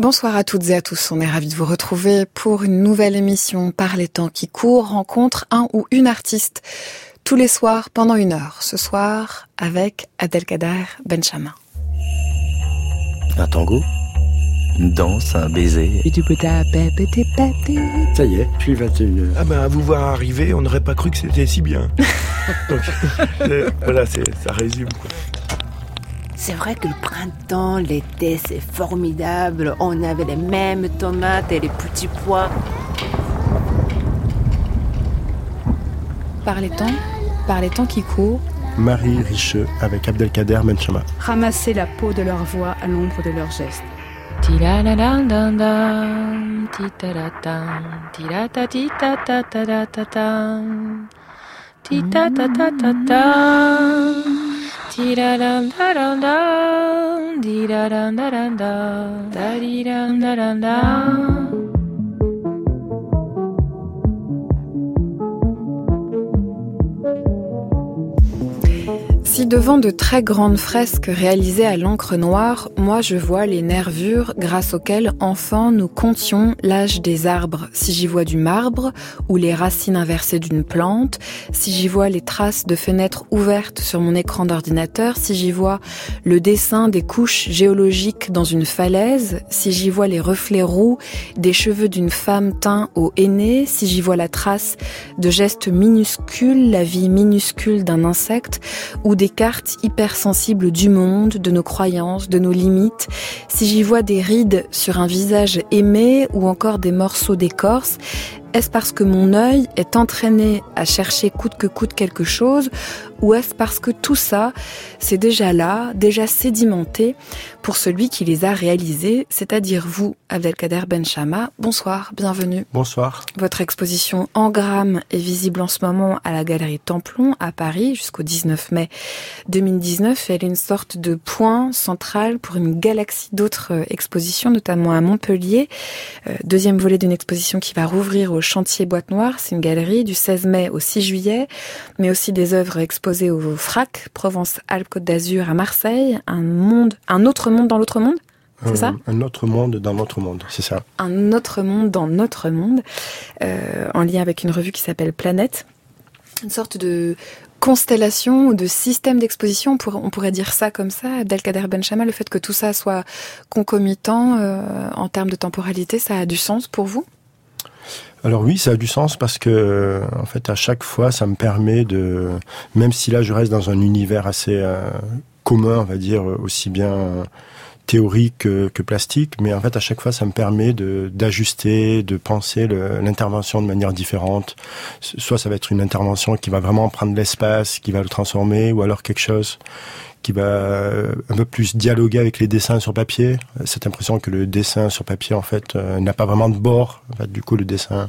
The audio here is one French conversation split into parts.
Bonsoir à toutes et à tous, on est ravis de vous retrouver pour une nouvelle émission Par les temps qui courent, rencontre un ou une artiste tous les soirs pendant 1 heure. Ce soir avec Abdelkader Benchama. Un tango, une danse, un baiser. Ça y est, puis 21h. Ah ben, à vous voir arriver, on n'aurait pas cru que c'était si bien. Donc, voilà, ça résume, quoi. C'est vrai que le printemps, l'été, c'est formidable. On avait les mêmes tomates et les petits pois. Par les temps qui courent. Marie Richeux avec Abdelkader Benchama. Ramasser la peau de leur voix à l'ombre de leurs gestes. Si devant de très grandes fresques réalisées à l'encre noire, moi je vois les nervures grâce auxquelles enfants nous comptions l'âge des arbres. Si j'y vois du marbre ou les racines inversées d'une plante, si j'y vois les traces de fenêtres ouvertes sur mon écran d'ordinateur, si j'y vois le dessin des couches géologiques dans une falaise, si j'y vois les reflets roux des cheveux d'une femme teints au henné, si j'y vois la trace de gestes minuscules, la vie minuscule d'un insecte ou des cartes hypersensibles du monde, de nos croyances, de nos limites, si j'y vois des rides sur un visage aimé ou encore des morceaux d'écorce, est-ce parce que mon œil est entraîné à chercher coûte que coûte quelque chose ou est-ce parce que tout ça, c'est déjà là, déjà sédimenté pour celui qui les a réalisés, c'est-à-dire vous, Abdelkader Benchama. Bonsoir, bienvenue. Bonsoir. Votre exposition Engramme est visible en ce moment à la Galerie Templon à Paris jusqu'au 19 mai 2019. Elle est une sorte de point central pour une galaxie d'autres expositions, notamment à Montpellier. Deuxième volet d'une exposition qui va rouvrir au Chantier Boîte Noire. C'est une galerie du 16 mai au 6 juillet, mais aussi des œuvres exposées au FRAC, Provence-Alpes-Côte d'Azur à Marseille. Un autre monde dans l'autre monde, c'est ça ? Un autre monde dans notre monde, c'est ça. Un autre monde dans notre monde, en lien avec une revue qui s'appelle Planète. Une sorte de constellation ou de système d'exposition, on pourrait dire ça comme ça. Abdelkader Benchama, le fait que tout ça soit concomitant en termes de temporalité, ça a du sens pour vous ? Alors oui, ça a du sens parce que, en fait, à chaque fois, ça me permet de, même si là je reste dans un univers assez commun, on va dire, aussi bien théorique que plastique, mais en fait, à chaque fois, ça me permet d'ajuster, de penser l'intervention de manière différente. Soit ça va être une intervention qui va vraiment prendre l'espace, qui va le transformer, ou alors quelque chose qui va un peu plus dialoguer avec les dessins sur papier. Cette impression que le dessin sur papier, en fait, n'a pas vraiment de bord. En fait, du coup,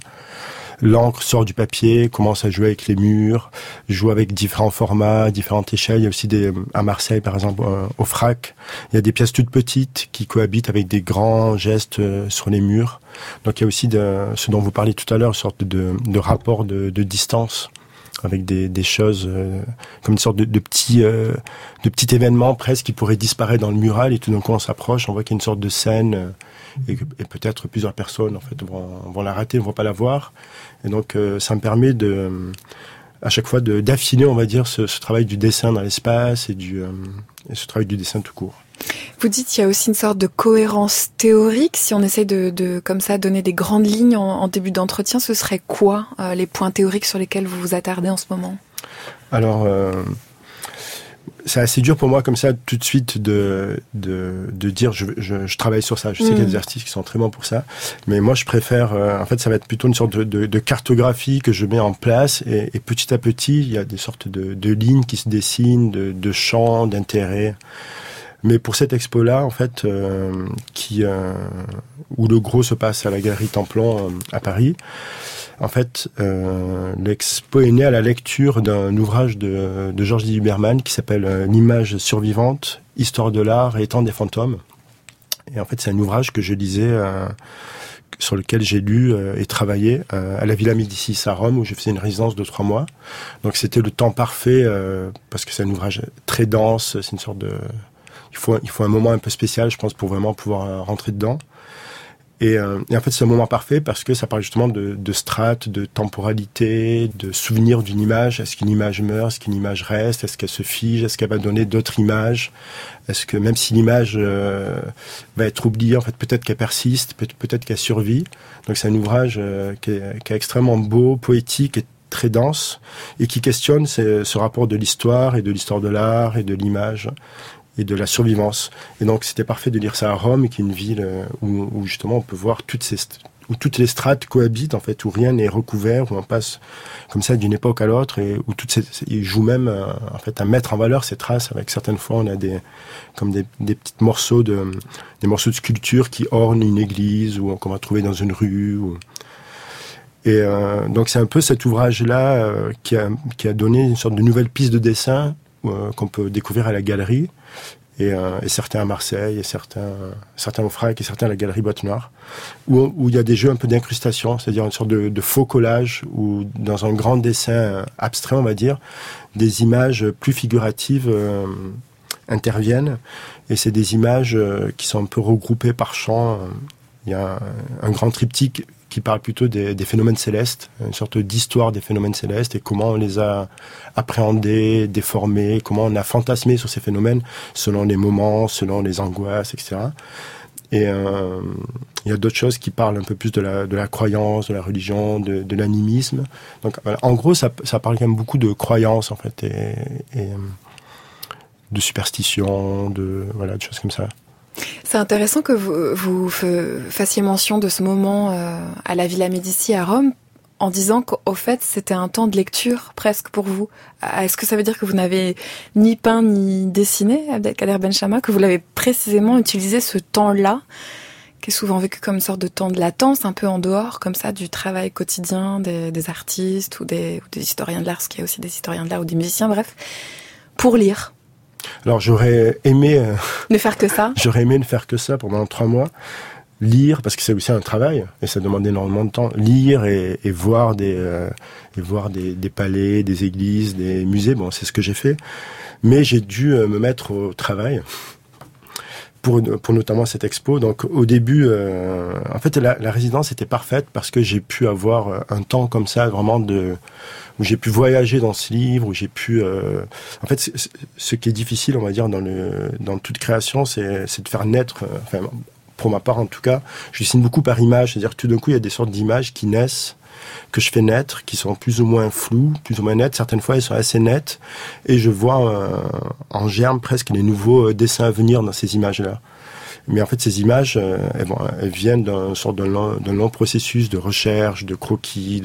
l'encre sort du papier, commence à jouer avec les murs, joue avec différents formats, différentes échelles. Il y a aussi à Marseille, par exemple, au FRAC, il y a des pièces toutes petites qui cohabitent avec des grands gestes sur les murs. Donc il y a aussi ce dont vous parliez tout à l'heure, une sorte de rapport de distance, avec des choses comme une sorte de petit événement presque qui pourrait disparaître dans le mural et tout d'un coup on s'approche, on voit qu'il y a une sorte de scène et peut-être plusieurs personnes en fait vont la rater, ne vont pas la voir. Et donc ça me permet à chaque fois d'affiner, on va dire, ce travail du dessin dans l'espace et ce travail du dessin tout court. Vous dites qu'il y a aussi une sorte de cohérence théorique. Si on essaie de comme ça donner des grandes lignes en début d'entretien, ce serait quoi les points théoriques sur lesquels vous vous attardez en ce moment ? Alors, c'est assez dur pour moi comme ça tout de suite de dire je travaille sur ça. Je sais qu'il y a des artistes qui sont très bons pour ça, mais moi je préfère. En fait, ça va être plutôt une sorte de cartographie que je mets en place et petit à petit, il y a des sortes de lignes qui se dessinent, de champs d'intérêt. Mais pour cette expo-là, en fait, où le gros se passe à la Galerie Templon à Paris, en fait, l'expo est née à la lecture d'un ouvrage de Georges Lieberman qui s'appelle L'image survivante, histoire de l'art et temps des fantômes. Et en fait, c'est un ouvrage que je lisais, sur lequel j'ai lu et travaillé à la Villa Médicis à Rome, où j'ai fait une résidence de 3 mois. Donc c'était le temps parfait, parce que c'est un ouvrage très dense, c'est une sorte de... Il faut un moment un peu spécial, je pense, pour vraiment pouvoir rentrer dedans. Et en fait, c'est un moment parfait parce que ça parle justement de strates, de temporalité, de souvenirs d'une image. Est-ce qu'une image meurt? Est-ce qu'une image reste? Est-ce qu'elle se fige? Est-ce qu'elle va donner d'autres images? Est-ce que même si l'image va être oubliée, en fait, peut-être qu'elle persiste, peut-être qu'elle survit. Donc c'est un ouvrage qui est extrêmement beau, poétique et très dense, et qui questionne ce rapport de l'histoire et de l'histoire de l'art et de l'image et de la survivance. Et donc c'était parfait de lire ça à Rome, qui est une ville où justement on peut voir où toutes les strates cohabitent, en fait, où rien n'est recouvert, où on passe comme ça d'une époque à l'autre, et où il joue même en fait à mettre en valeur ces traces. Avec certaines fois on a des petits morceaux des morceaux de sculpture qui ornent une église ou qu'on va trouver dans une rue. Et donc c'est un peu cet ouvrage-là qui a donné une sorte de nouvelle piste de dessin qu'on peut découvrir à la galerie, et certains à Marseille, et certains au Frac, et certains à la galerie Boîte Noire, où il y a des jeux un peu d'incrustation, c'est-à-dire une sorte de faux collage, où dans un grand dessin abstrait, on va dire, des images plus figuratives interviennent, et c'est des images qui sont un peu regroupées par champ. Il y a un grand triptyque qui parle plutôt des phénomènes célestes, une sorte d'histoire des phénomènes célestes, et comment on les a appréhendés, déformés, comment on a fantasmé sur ces phénomènes selon les moments, selon les angoisses, etc. Et il y a d'autres choses qui parlent un peu plus de la croyance, de la religion, de l'animisme. Donc voilà. En gros, ça parle quand même beaucoup de croyances, en fait, et de superstitions, de choses comme ça. C'est intéressant que vous fassiez mention de ce moment à la Villa Médicis à Rome, en disant qu'au fait c'était un temps de lecture presque pour vous. Est-ce que ça veut dire que vous n'avez ni peint ni dessiné, Abdelkader Benchama, que vous l'avez précisément utilisé ce temps-là, qui est souvent vécu comme une sorte de temps de latence, un peu en dehors comme ça du travail quotidien des artistes ou des historiens de l'art, parce qu'il y a aussi des historiens de l'art ou des musiciens, bref, pour lire? Alors j'aurais aimé ne faire que ça. J'aurais aimé ne faire que ça pendant 3 mois, lire, parce que c'est aussi un travail et ça demande énormément de temps. Lire et voir des palais, des églises, des musées. Bon, c'est ce que j'ai fait, mais j'ai dû me mettre au travail pour notamment cette expo. Donc au début, en fait, la résidence était parfaite parce que j'ai pu avoir un temps comme ça, vraiment où j'ai pu voyager dans ce livre, où j'ai pu... En fait, ce qui est difficile, on va dire, dans toute création, c'est de faire naître... Enfin, pour ma part, en tout cas, je dessine beaucoup par image. C'est-à-dire que tout d'un coup, il y a des sortes d'images qui naissent, que je fais naître, qui sont plus ou moins floues, plus ou moins nettes. Certaines fois, elles sont assez nettes. Et je vois en germe presque les nouveaux dessins à venir dans ces images-là. Mais en fait, ces images, elles viennent d'un long processus de recherche, de croquis.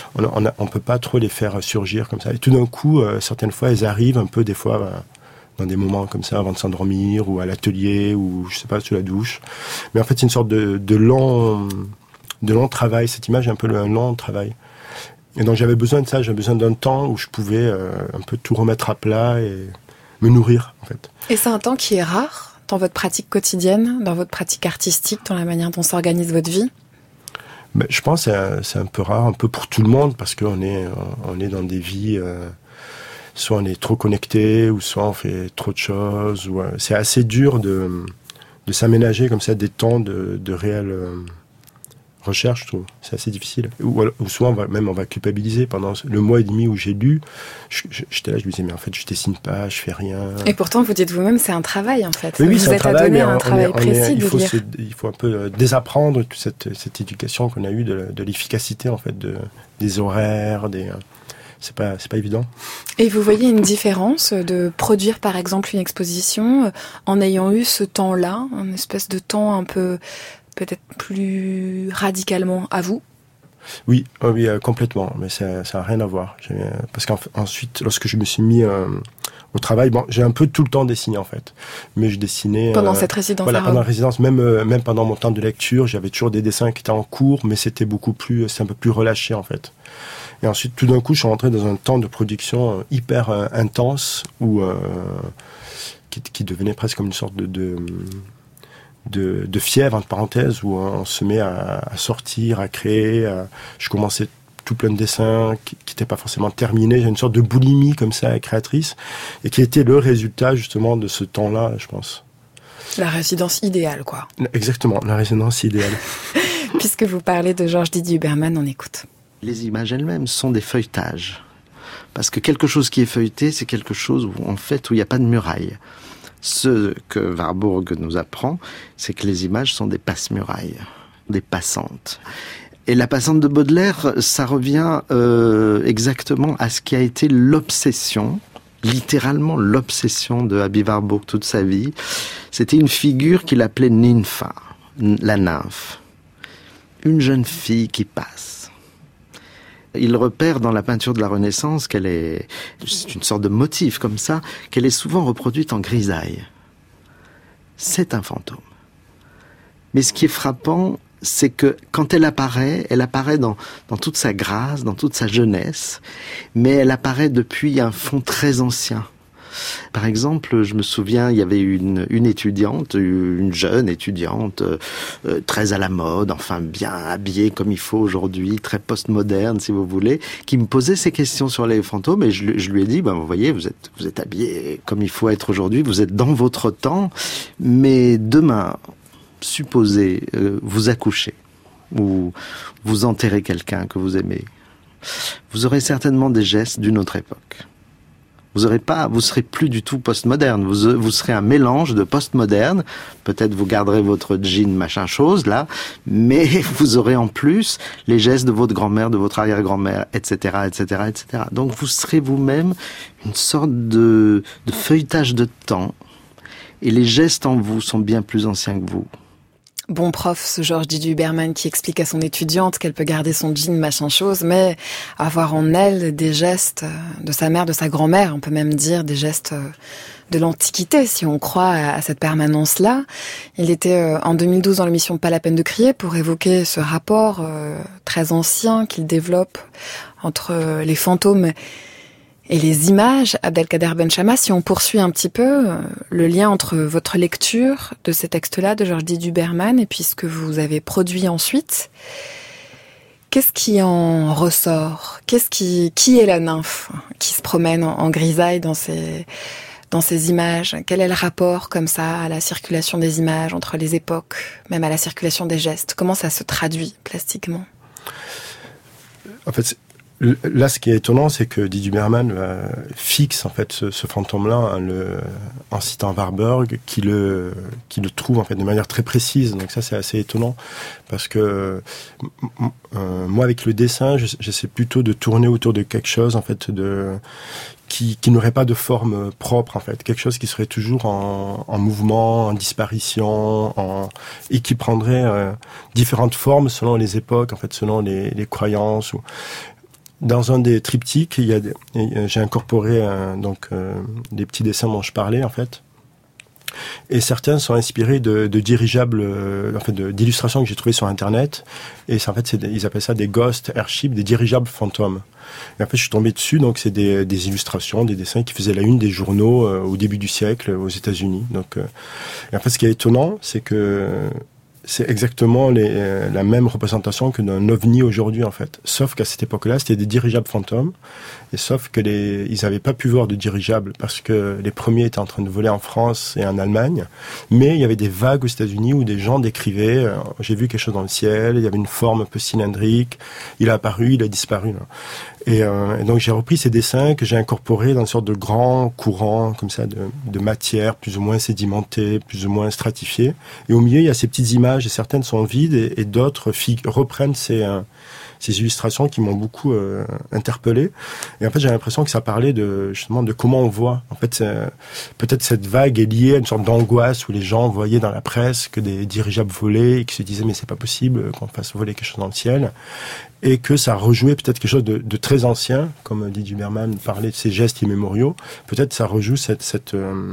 On peut pas trop les faire surgir comme ça. Et tout d'un coup, certaines fois, elles arrivent un peu, des fois, dans des moments comme ça, avant de s'endormir, ou à l'atelier, ou je sais pas, sous la douche. Mais en fait, c'est une sorte de long travail. Cette image est un peu un long travail. Et donc, j'avais besoin de ça. J'avais besoin d'un temps où je pouvais un peu tout remettre à plat et me nourrir, en fait. Et c'est un temps qui est rare dans votre pratique quotidienne, dans votre pratique artistique, dans la manière dont s'organise votre vie? Je pense que c'est un peu rare, un peu pour tout le monde, parce qu'on est dans des vies, soit on est trop connecté, ou soit on fait trop de choses. C'est assez dur de s'aménager comme ça des temps de réelle recherche, je trouve. C'est assez difficile. Ou soit on va culpabiliser. Pendant le mois et demi où j'ai lu, j'étais là, je me disais, mais en fait, je dessine pas, je fais rien. Et pourtant, vous dites vous-même, c'est un travail, en fait. Oui, vous êtes adonné à un travail précis de lire. Il faut un peu désapprendre toute cette éducation qu'on a eue de l'efficacité, en fait, des horaires, c'est pas évident. Et vous voyez une différence de produire, par exemple, une exposition en ayant eu ce temps-là, une espèce de temps un peu peut-être plus radicalement à vous? Oui, complètement, mais ça n'a rien à voir. Parce qu'ensuite, lorsque je me suis mis au travail, j'ai un peu tout le temps dessiné, en fait. Mais je dessinais... Pendant cette résidence à Rome. Pendant la résidence, même pendant mon temps de lecture, j'avais toujours des dessins qui étaient en cours, mais c'est un peu plus relâché, en fait. Et ensuite, tout d'un coup, je suis rentré dans un temps de production hyper intense, qui devenait presque comme une sorte de fièvre, entre parenthèses, où on se met à sortir, à créer. Je commençais tout plein de dessins qui n'étaient pas forcément terminés. J'ai une sorte de boulimie comme ça, créatrice, et qui était le résultat justement de ce temps-là, je pense. La résidence idéale, quoi. Exactement, la résidence idéale. Puisque vous parlez de Georges Didier Huberman, on écoute. Les images elles-mêmes sont des feuilletages. Parce que quelque chose qui est feuilleté, c'est quelque chose où il n'y a pas de muraille. Ce que Warburg nous apprend, c'est que les images sont des passe-murailles, des passantes. Et la passante de Baudelaire, ça revient exactement à ce qui a été l'obsession, littéralement l'obsession de Aby Warburg toute sa vie. C'était une figure qu'il appelait nympha, la nymphe. Une jeune fille qui passe. Il repère dans la peinture de la Renaissance c'est une sorte de motif comme ça, qu'elle est souvent reproduite en grisaille. C'est un fantôme. Mais ce qui est frappant, c'est que quand elle apparaît dans toute sa grâce, dans toute sa jeunesse, mais elle apparaît depuis un fond très ancien. Par exemple, je me souviens, il y avait une étudiante, une jeune étudiante, très à la mode, enfin bien habillée comme il faut aujourd'hui, très postmoderne si vous voulez, qui me posait ces questions sur les fantômes et je lui ai dit, vous voyez, vous êtes habillée comme il faut être aujourd'hui, vous êtes dans votre temps, mais demain, supposez vous accouchez ou vous enterrez quelqu'un que vous aimez, vous aurez certainement des gestes d'une autre époque. Vous serez plus du tout postmoderne. Vous serez un mélange de postmoderne. Peut-être vous garderez votre jean machin chose là, mais vous aurez en plus les gestes de votre grand-mère, de votre arrière-grand-mère, etc., etc., etc. Donc vous serez vous-même une sorte de feuilletage de temps, et les gestes en vous sont bien plus anciens que vous. Bon prof, ce Georges Didier Huberman qui explique à son étudiante qu'elle peut garder son jean machin chose, mais avoir en elle des gestes de sa mère, de sa grand-mère, on peut même dire des gestes de l'Antiquité, si on croit à cette permanence-là. Il était en 2012 dans l'émission Pas la peine de crier pour évoquer ce rapport très ancien qu'il développe entre les fantômes et les images. Abdelkader Benchama, si on poursuit un petit peu le lien entre votre lecture de ces textes-là de Georges Didier Huberman et puis ce que vous avez produit ensuite, qu'est-ce qui en ressort ? Qui est la nymphe qui se promène en grisaille dans ces images ? Quel est le rapport comme ça à la circulation des images entre les époques, même à la circulation des gestes ? Comment ça se traduit plastiquement ? En fait, là, ce qui est étonnant, c'est que Didier Huberman fixe en fait ce fantôme-là en citant Warburg, qui le trouve en fait de manière très précise. Donc ça, c'est assez étonnant parce que moi, avec le dessin, j'essaie plutôt de tourner autour de quelque chose en fait qui n'aurait pas de forme propre en fait, quelque chose qui serait toujours en mouvement, en disparition, et qui prendrait différentes formes selon les époques, en fait, selon les croyances. Dans un des triptyques, j'ai incorporé des petits dessins dont je parlais en fait, et certains sont inspirés de dirigeables, d'illustrations que j'ai trouvées sur Internet, et en fait ils appellent ça des ghost airships, des dirigeables fantômes. Et en fait je suis tombé dessus, donc c'est des illustrations, des dessins qui faisaient la une des journaux au début du siècle aux États-Unis. Donc, et en fait ce qui est étonnant, c'est que c'est exactement la même représentation que d'un ovni aujourd'hui, en fait. Sauf qu'à cette époque-là, c'était des dirigeables fantômes. Et sauf que ils n'avaient pas pu voir de dirigeables parce que les premiers étaient en train de voler en France et en Allemagne. Mais il y avait des vagues aux États-Unis où des gens décrivaient, j'ai vu quelque chose dans le ciel, il y avait une forme un peu cylindrique, il a apparu, il a disparu. Là. Et donc j'ai repris ces dessins que j'ai incorporés dans une sorte de grand courant comme ça de matière plus ou moins sédimentée, plus ou moins stratifiée. Et au milieu il y a ces petites images et certaines sont vides et d'autres reprennent ces illustrations qui m'ont beaucoup interpellé. Et en fait j'ai l'impression que ça parlait justement de comment on voit. En fait peut-être cette vague est liée à une sorte d'angoisse où les gens voyaient dans la presse que des dirigeables volaient et qui se disaient mais c'est pas possible qu'on fasse voler quelque chose dans le ciel. Et que ça rejouait peut-être quelque chose de très ancien, comme Didier Huberman parlait de ces gestes immémoriaux. Peut-être ça rejoue cette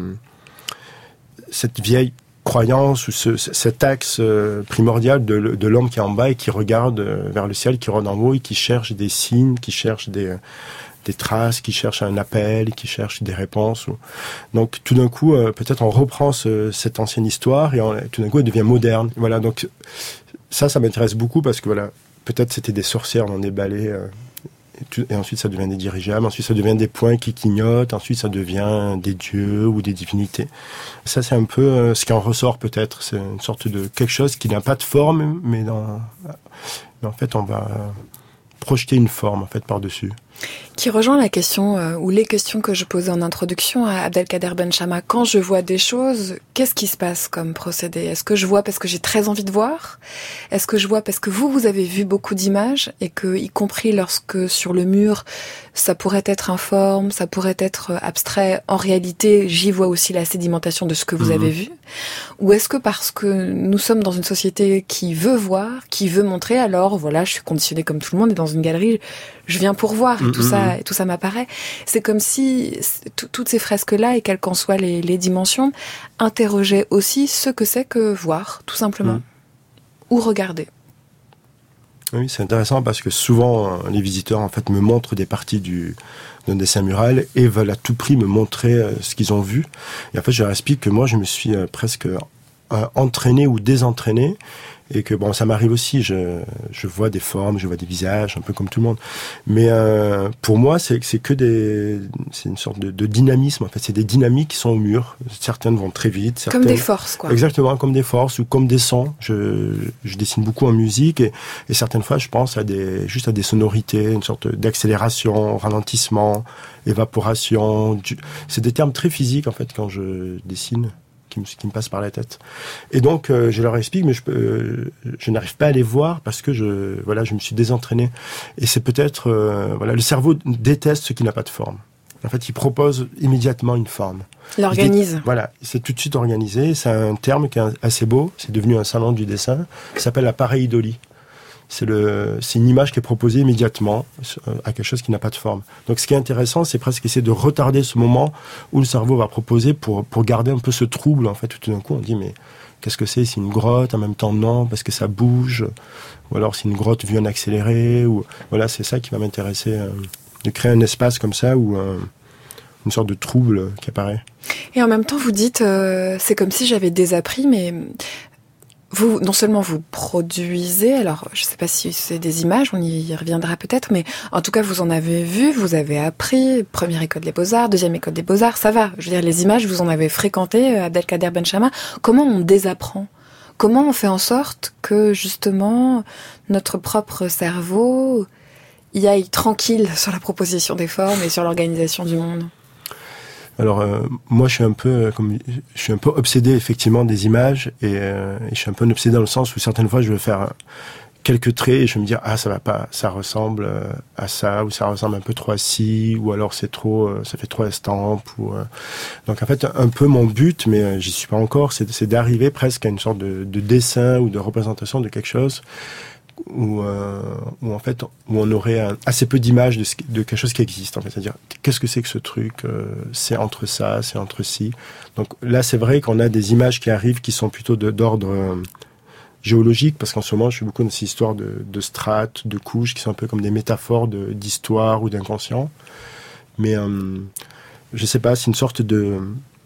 vieille croyance ou cet axe primordial de l'homme qui est en bas et qui regarde vers le ciel, qui regarde en haut et qui cherche des signes, qui cherche des traces, qui cherche un appel, qui cherche des réponses. Donc tout d'un coup, peut-être on reprend cette ancienne histoire et tout d'un coup elle devient moderne. Voilà, donc ça m'intéresse beaucoup parce que voilà, peut-être c'était des sorcières dans des balais et ensuite ça devient des dirigeables, ensuite ça devient des points qui clignotent, ensuite ça devient des dieux ou des divinités. Ça, c'est un peu ce qui en ressort peut-être. C'est une sorte de quelque chose qui n'a pas de forme, mais en fait, on va projeter une forme en fait par-dessus. Qui rejoint la question ou les questions que je posais en introduction à Abdelkader Benchama. Quand je vois des choses, qu'est-ce qui se passe comme procédé ? Est-ce que je vois parce que j'ai très envie de voir ? Est-ce que je vois parce que vous avez vu beaucoup d'images et que, y compris lorsque sur le mur, ça pourrait être informe, ça pourrait être abstrait, en réalité, j'y vois aussi la sédimentation de ce que vous avez vu ? Ou est-ce que parce que nous sommes dans une société qui veut voir, qui veut montrer, alors voilà, je suis conditionnée comme tout le monde et dans une galerie, je viens pour voir et tout ça m'apparaît. C'est comme si toutes ces fresques-là, et quelles qu'en soient les dimensions, interrogeaient aussi ce que c'est que voir, tout simplement. Ou regarder. Oui, c'est intéressant parce que souvent, les visiteurs, en fait, me montrent des parties d'un dessin mural et veulent à tout prix me montrer ce qu'ils ont vu. Et en fait, je leur explique que moi, je me suis presque entraîné ou désentraîné. Et que bon, ça m'arrive aussi, je vois des formes, je vois des visages, un peu comme tout le monde. Mais pour moi, c'est une sorte de dynamisme. En fait, c'est des dynamiques qui sont au mur. Certaines vont très vite. Certaines... Comme des forces, quoi. Exactement, comme des forces ou comme des sons. Je dessine beaucoup en musique et certaines fois, je pense juste à des sonorités, une sorte d'accélération, ralentissement, évaporation. C'est des termes très physiques en fait quand je dessine. Qui me passe par la tête. Et donc, je leur explique, mais je n'arrive pas à les voir parce que je me suis désentraîné. Et c'est peut-être, le cerveau déteste ce qui n'a pas de forme. En fait, il propose immédiatement une forme. L'organise. Voilà, c'est tout de suite organisé. C'est un terme qui est assez beau. C'est devenu un salon du dessin. Ça s'appelle la pareidolie. C'est une image qui est proposée immédiatement à quelque chose qui n'a pas de forme. Donc ce qui est intéressant, c'est presque essayer de retarder ce moment où le cerveau va proposer pour garder un peu ce trouble. En fait, tout d'un coup, on dit mais qu'est-ce que c'est ? C'est une grotte, en même temps non, parce que ça bouge. Ou alors c'est une grotte vue en accéléré. Ou voilà, c'est ça qui va m'intéresser, de créer un espace comme ça où une sorte de trouble qui apparaît. Et en même temps, vous dites, c'est comme si j'avais désappris, mais vous, non seulement vous produisez, alors je ne sais pas si c'est des images, on y reviendra peut-être, mais en tout cas vous en avez vu, vous avez appris, première école des Beaux-Arts, deuxième école des Beaux-Arts, ça va. Je veux dire, les images, vous en avez fréquenté, Abdelkader Benchama. Comment on désapprend ? Comment on fait en sorte que justement notre propre cerveau y aille tranquille sur la proposition des formes et sur l'organisation du monde ? Alors moi je suis un peu obsédé effectivement des images et je suis un peu obsédé dans le sens où certaines fois je veux faire quelques traits et je vais me dire ça va pas, ça ressemble à ça ou ça ressemble un peu trop à ci ou alors c'est trop, ça fait trop estampes donc en fait un peu mon but, mais j'y suis pas encore, c'est d'arriver presque à une sorte de dessin ou de représentation de quelque chose où en fait où on aurait assez peu d'images de quelque chose qui existe en fait, c'est-à-dire qu'est-ce que c'est que ce truc, c'est entre ça, c'est entre ci. Donc là c'est vrai qu'on a des images qui arrivent qui sont plutôt d'ordre géologique, parce qu'en ce moment je fais beaucoup de ces histoires de strates, de couches qui sont un peu comme des métaphores d'histoire ou d'inconscient, mais je sais pas, c'est une sorte de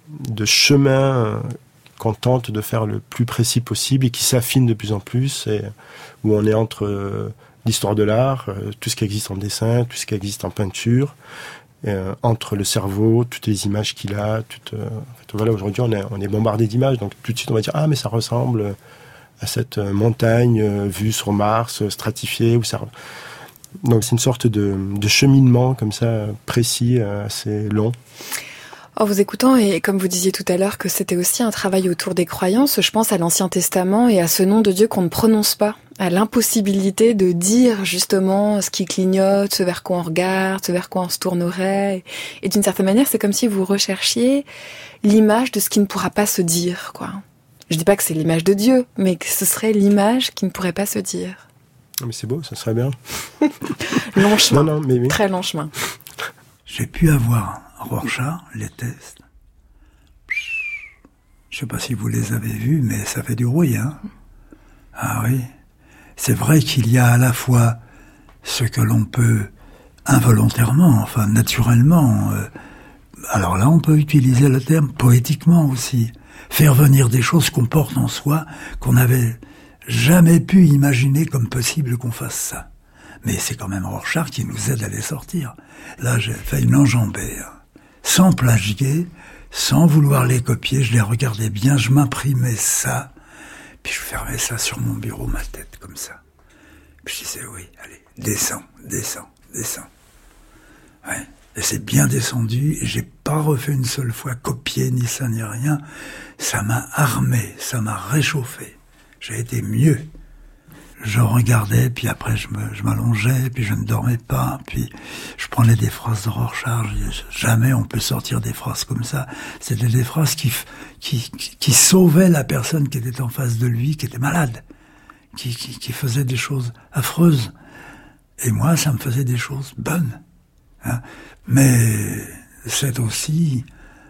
chemin qu'on tente de faire le plus précis possible et qui s'affine de plus en plus, et où on est entre l'histoire de l'art, tout ce qui existe en dessin, tout ce qui existe en peinture, entre le cerveau, toutes les images qu'il a, en fait, voilà, aujourd'hui on est bombardé d'images, donc tout de suite on va dire mais ça ressemble à cette montagne vue sur Mars, stratifiée, ou ça. Donc c'est une sorte de cheminement comme ça précis, assez long. En vous écoutant, et comme vous disiez tout à l'heure que c'était aussi un travail autour des croyances, je pense à l'Ancien Testament et à ce nom de Dieu qu'on ne prononce pas, à l'impossibilité de dire justement ce qui clignote, ce vers quoi on regarde, ce vers quoi on se tournerait. Et d'une certaine manière, c'est comme si vous recherchiez l'image de ce qui ne pourra pas se dire, quoi. Je dis pas que c'est l'image de Dieu, mais que ce serait l'image qui ne pourrait pas se dire. Mais c'est beau, ça serait bien. Long chemin, non, mais oui. Très long chemin. J'ai pu avoir Rorschach, les tests. Je sais pas si vous les avez vus, mais ça fait du bruit, hein. Ah oui. C'est vrai qu'il y a à la fois ce que l'on peut involontairement, enfin naturellement, alors là on peut utiliser le terme poétiquement aussi, faire venir des choses qu'on porte en soi, qu'on n'avait jamais pu imaginer comme possible qu'on fasse ça. Mais c'est quand même Rorschach qui nous aide à les sortir. Là, j'ai fait une enjambée, sans plagier, sans vouloir les copier, je les regardais bien, je m'imprimais ça, puis je fermais ça sur mon bureau, ma tête, comme ça. Puis je disais, oui, allez, descends. Ouais. Et c'est bien descendu, et j'ai pas refait une seule fois copier, ni ça, ni rien. Ça m'a armé, ça m'a réchauffé. J'ai été mieux. Je regardais, puis après je m'allongeais, puis je ne dormais pas, puis je prenais des phrases de Rorschach. Jamais on peut sortir des phrases comme ça. C'était des phrases qui sauvaient la personne qui était en face de lui, qui était malade, qui faisait des choses affreuses. Et moi, ça me faisait des choses bonnes. Hein. Mais c'est aussi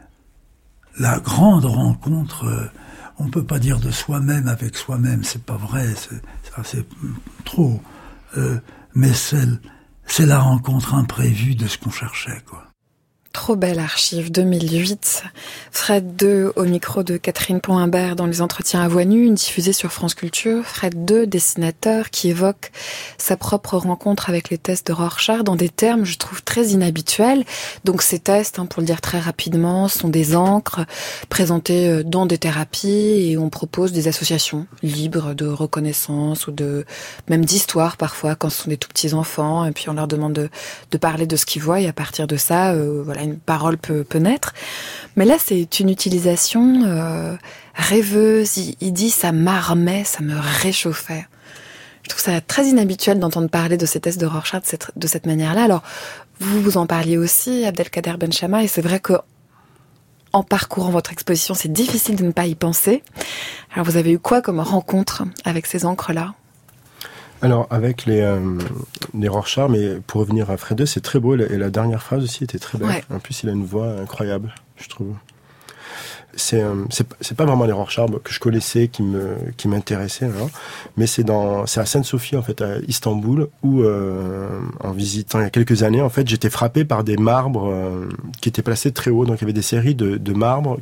la grande rencontre. On peut pas dire de soi-même avec soi-même, c'est pas vrai, c'est trop. Mais c'est la rencontre imprévue de ce qu'on cherchait, quoi. Trop belle archive, 2008. Fred 2 au micro de Catherine Pont-Imbert dans les entretiens à voix nue, diffusée sur France Culture. Fred 2, dessinateur, qui évoque sa propre rencontre avec les tests de Rorschach dans des termes, je trouve, très inhabituels. Donc ces tests, pour le dire très rapidement, sont des encres présentées dans des thérapies et on propose des associations libres de reconnaissance ou même d'histoire parfois quand ce sont des tout petits enfants et puis on leur demande de parler de ce qu'ils voient et à partir de ça, une parole peut naître. Mais là, c'est une utilisation rêveuse. Il dit « ça m'armait, ça me réchauffait ». Je trouve ça très inhabituel d'entendre parler de ces tests de Rorschach de cette manière-là. Alors, vous en parliez aussi, Abdelkader Benchama, et c'est vrai que en parcourant votre exposition, c'est difficile de ne pas y penser. Alors, vous avez eu quoi comme rencontre avec ces encres-là ? Alors, avec les Rorschach, mais pour revenir à Fred 2, c'est très beau, et la dernière phrase aussi était très belle. Ouais. En plus, il a une voix incroyable, je trouve. C'est pas vraiment les Rorschach que je connaissais, qui m'intéressaient, hein, mais c'est à Sainte-Sophie, en fait, à Istanbul, où, en visitant il y a quelques années, en fait, j'étais frappé par des marbres qui étaient placés très haut. Donc, il y avait des séries de marbres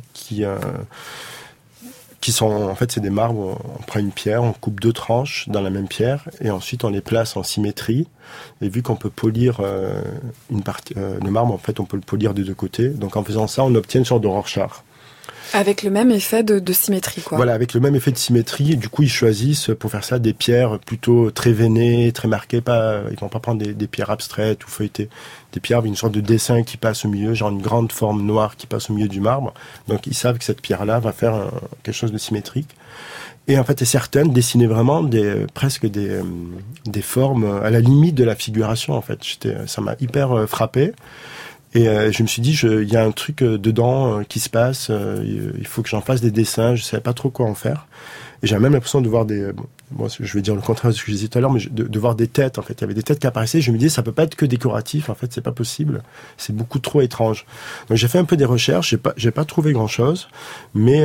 qui sont, en fait, c'est des marbres, on prend une pierre, on coupe 2 tranches dans la même pierre, et ensuite on les place en symétrie. Et vu qu'on peut polir une partie, le marbre, en fait, on peut le polir des 2 côtés. Donc en faisant ça, on obtient une sorte de Rorschach. Avec le même effet de symétrie, quoi. Voilà, avec le même effet de symétrie. Et du coup, ils choisissent pour faire ça des pierres plutôt très veinées, très marquées. Ils vont pas prendre des pierres abstraites ou feuilletées. Des pierres avec une sorte de dessin qui passe au milieu, genre une grande forme noire qui passe au milieu du marbre. Donc, ils savent que cette pierre-là va faire quelque chose de symétrique. Et en fait, certaines dessinaient vraiment presque des formes à la limite de la figuration, en fait. Ça m'a hyper frappé. Et je me suis dit, il y a un truc dedans qui se passe, il faut que j'en fasse des dessins, je savais pas trop quoi en faire. Et j'avais même l'impression de voir je vais dire le contraire de ce que je disais tout à l'heure, mais de voir des têtes, en fait. Il y avait des têtes qui apparaissaient, je me disais, ça peut pas être que décoratif, en fait, c'est pas possible. C'est beaucoup trop étrange. Donc j'ai fait un peu des recherches, j'ai pas trouvé grand chose, mais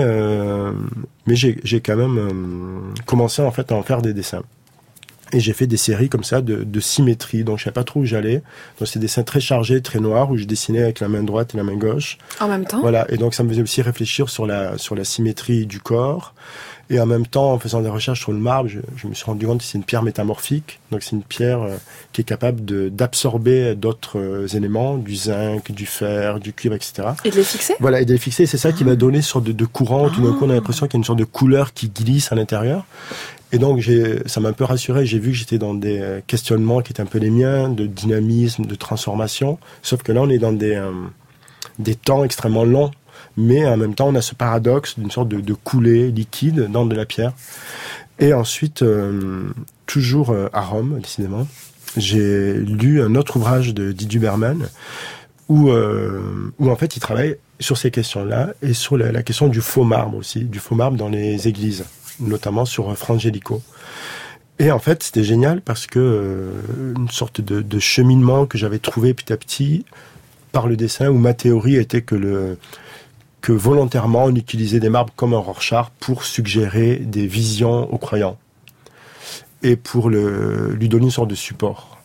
j'ai quand même commencé, en fait, à en faire des dessins. Et j'ai fait des séries comme ça de symétrie, donc je savais pas trop où j'allais. Donc c'est des dessins très chargés, très noirs, où je dessinais avec la main droite et la main gauche. En même temps. Voilà, et donc ça me faisait aussi réfléchir sur la symétrie du corps. Et en même temps, en faisant des recherches sur le marbre, je me suis rendu compte que c'est une pierre métamorphique. Donc c'est une pierre qui est capable d'absorber d'autres éléments, du zinc, du fer, du cuivre, etc. Et de les fixer. Voilà, et de les fixer. C'est ça qui va donner une sorte de courant. Tout d'un coup, on a l'impression qu'il y a une sorte de couleur qui glisse à l'intérieur. Et donc, ça m'a un peu rassuré. J'ai vu que j'étais dans des questionnements qui étaient un peu les miens, de dynamisme, de transformation. Sauf que là, on est dans des temps extrêmement longs. Mais en même temps, on a ce paradoxe d'une sorte de coulée liquide dans de la pierre. Et ensuite, toujours à Rome, décidément, j'ai lu un autre ouvrage de Didier Berman où en fait, il travaille sur ces questions-là et sur la question du faux marbre aussi, du faux marbre dans les églises, notamment sur Frangelico. Et en fait, c'était génial parce que une sorte de cheminement que j'avais trouvé petit à petit par le dessin, où ma théorie était que volontairement on utilisait des marbres comme un Rorschach pour suggérer des visions aux croyants et pour lui donner une sorte de support,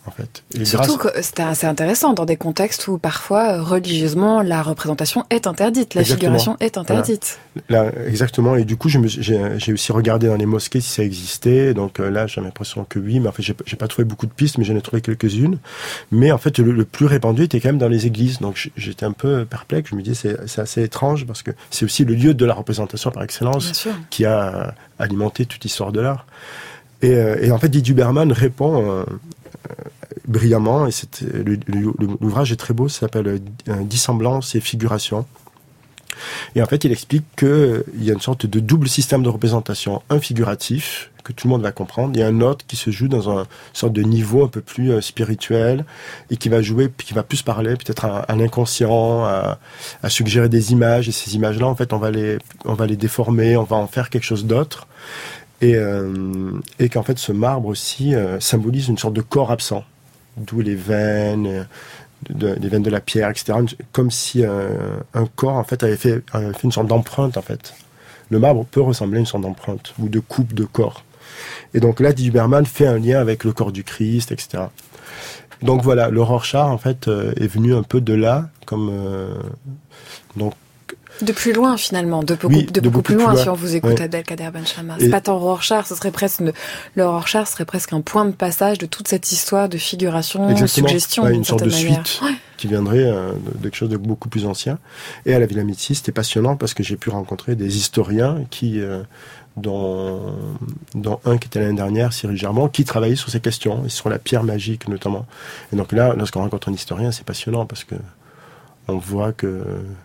en fait. Et surtout que c'est assez intéressant dans des contextes où parfois, religieusement, la représentation est interdite, la figuration est interdite. Voilà. Là, exactement, et du coup, j'ai aussi regardé dans les mosquées si ça existait, donc là, j'ai l'impression que oui, mais en fait, j'ai pas trouvé beaucoup de pistes, mais j'en ai trouvé quelques-unes. Mais en fait, le plus répandu était quand même dans les églises, donc j'étais un peu perplexe, je me disais, c'est assez étrange, parce que c'est aussi le lieu de la représentation par excellence, qui a alimenté toute l'histoire de l'art. Et en fait, Didier Huberman répond brillamment, et l'ouvrage est très beau, ça s'appelle Dissemblance et figuration. Et en fait, il explique qu'il y a une sorte de double système de représentation, un figuratif, que tout le monde va comprendre, et un autre qui se joue dans une sorte de niveau un peu plus spirituel, et qui va plus parler peut-être à l'inconscient, à suggérer des images, et ces images-là, en fait, on va les déformer, on va en faire quelque chose d'autre. Et qu'en fait ce marbre aussi symbolise une sorte de corps absent, d'où les veines, les veines de la pierre, etc. Comme si un corps en fait avait fait une sorte d'empreinte en fait. Le marbre peut ressembler à une sorte d'empreinte ou de coupe de corps. Et donc là, Didier Huberman fait un lien avec le corps du Christ, etc. Donc voilà, le Rorschach en fait est venu un peu de là, comme donc. De plus loin, finalement, de beaucoup plus loin, si on vous écoute, Abdelkader Benchama. C'est pas tant Rorschach, le Rorschach serait presque un point de passage de toute cette histoire de figuration, suggestion, une sorte de suite qui viendrait de quelque chose de beaucoup plus ancien. Et à la Villa Médicis, c'était passionnant parce que j'ai pu rencontrer des historiens dont un qui était l'année dernière, Cyril Germont, qui travaillait sur ces questions, et sur la pierre magique notamment. Et donc là, lorsqu'on rencontre un historien, c'est passionnant parce que on voit que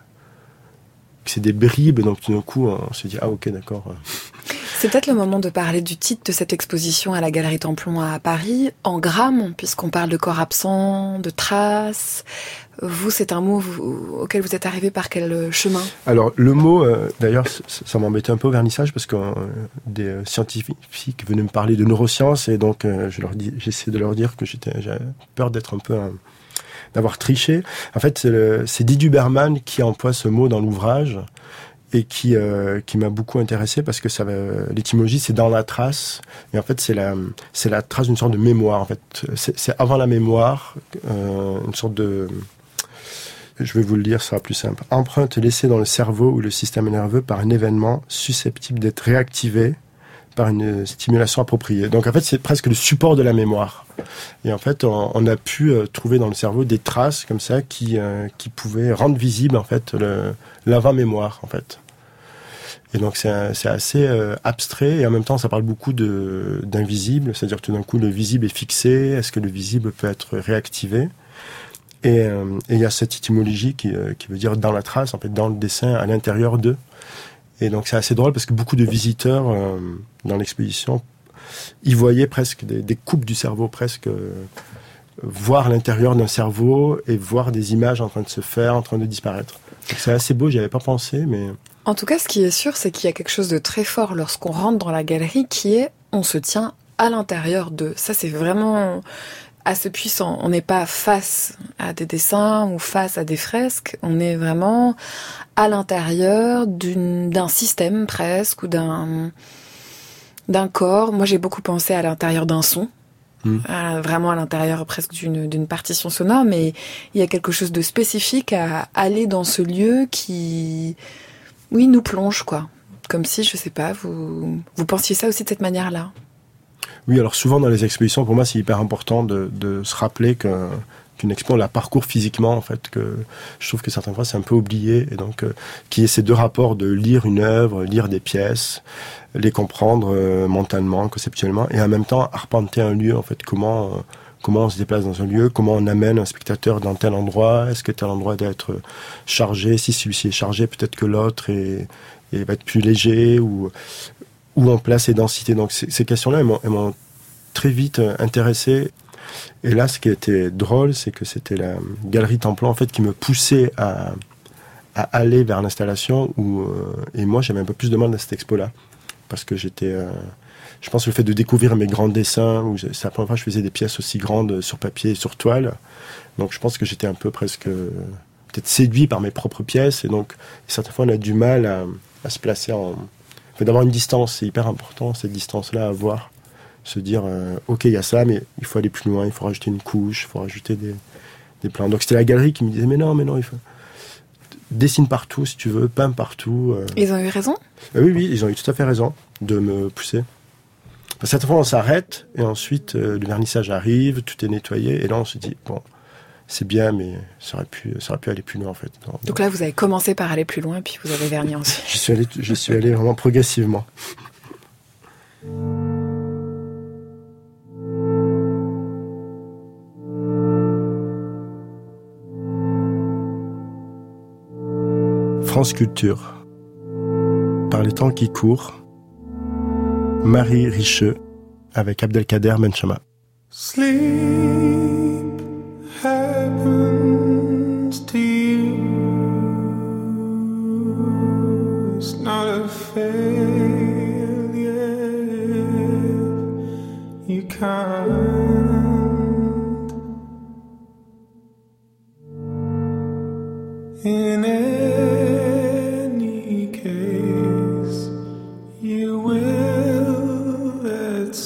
c'est des bribes, donc tout d'un coup, on se dit « Ah, ok, d'accord ». C'est peut-être le moment de parler du titre de cette exposition à la Galerie Templon à Paris, en grammes, puisqu'on parle de corps absent, de traces. Vous, c'est un mot auquel vous êtes arrivé par quel chemin ? Alors, le mot, d'ailleurs, ça m'embêtait un peu au vernissage, parce que des scientifiques venaient me parler de neurosciences, et donc j'essaie de leur dire que j'avais peur d'être un peu... d'avoir triché. En fait, c'est Didier Huberman qui emploie ce mot dans l'ouvrage et qui m'a beaucoup intéressé parce que l'étymologie, c'est dans la trace. Et en fait, c'est la trace d'une sorte de mémoire. En fait, c'est avant la mémoire, une sorte de... Je vais vous le dire, ça sera plus simple. Empreinte laissée dans le cerveau ou le système nerveux par un événement susceptible d'être réactivé par une stimulation appropriée. Donc en fait, c'est presque le support de la mémoire. Et en fait, on a pu trouver dans le cerveau des traces comme ça qui pouvaient rendre visible en fait l'avant-mémoire en fait. Et donc c'est assez abstrait et en même temps ça parle beaucoup d'invisible, c'est-à-dire que tout d'un coup le visible est fixé. Est-ce que le visible peut être réactivé ? Et il y a cette étymologie qui veut dire dans la trace, en fait, dans le dessin, à l'intérieur d'eux. Et donc c'est assez drôle parce que beaucoup de visiteurs dans l'exposition y voyaient presque des coupes du cerveau, presque voir l'intérieur d'un cerveau et voir des images en train de se faire, en train de disparaître. Donc c'est assez beau, j'y avais pas pensé, mais... En tout cas, ce qui est sûr, c'est qu'il y a quelque chose de très fort lorsqu'on rentre dans la galerie qui est, on se tient à l'intérieur d'eux. Ça, c'est vraiment assez puissant. On n'est pas face à des dessins ou face à des fresques. On est vraiment à l'intérieur d'un système presque ou d'un corps. Moi, j'ai beaucoup pensé à l'intérieur d'un son. Vraiment à l'intérieur presque d'une partition sonore, mais il y a quelque chose de spécifique à aller dans ce lieu qui, oui, nous plonge, quoi. Comme si, je sais pas, vous pensiez ça aussi de cette manière-là. Oui, alors souvent dans les expositions, pour moi, c'est hyper important de se rappeler qu'une expo, on la parcourt physiquement, en fait, que je trouve que certaines fois, c'est un peu oublié, et donc, qu'il y ait ces deux rapports de lire une œuvre, lire des pièces, les comprendre mentalement, conceptuellement, et en même temps, arpenter un lieu, en fait, comment on se déplace dans un lieu, comment on amène un spectateur dans tel endroit, est-ce que tel endroit doit être chargé, si celui-ci est chargé, peut-être que l'autre va être plus léger, ou où on place les densités. Donc ces questions-là, elles m'ont très vite intéressé. Et là, ce qui était drôle, c'est que c'était la Galerie Templon, en fait, qui me poussait à aller vers l'installation, et moi, j'avais un peu plus de mal à cette expo-là. Parce que je pense le fait de découvrir mes grands dessins, c'est la première fois que je faisais des pièces aussi grandes sur papier et sur toile. Donc je pense que j'étais un peu presque peut-être séduit par mes propres pièces, et donc certaines fois on a du mal à se placer d'avoir une distance, c'est hyper important cette distance-là à avoir, Se dire, ok, il y a ça, mais il faut aller plus loin, il faut rajouter une couche, il faut rajouter des plans. Donc c'était la galerie qui me disait, mais non, il faut... Dessine partout, si tu veux, peins partout. Ils ont eu raison ? Oui, ils ont eu tout à fait raison de me pousser. Cette fois, on s'arrête, et ensuite, le vernissage arrive, tout est nettoyé, et là, on se dit, bon, c'est bien, mais ça aurait pu aller plus loin, en fait. Donc là, vous avez commencé par aller plus loin, puis vous avez verni ensuite. Je suis allé vraiment progressivement. France Culture. Par les temps qui courent, Marie Richeux avec Abdelkader Benchama. Sleep happens to you. It's not a failure. You can't. In any case, you will at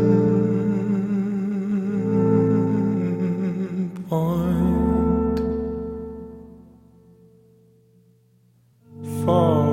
some point fall.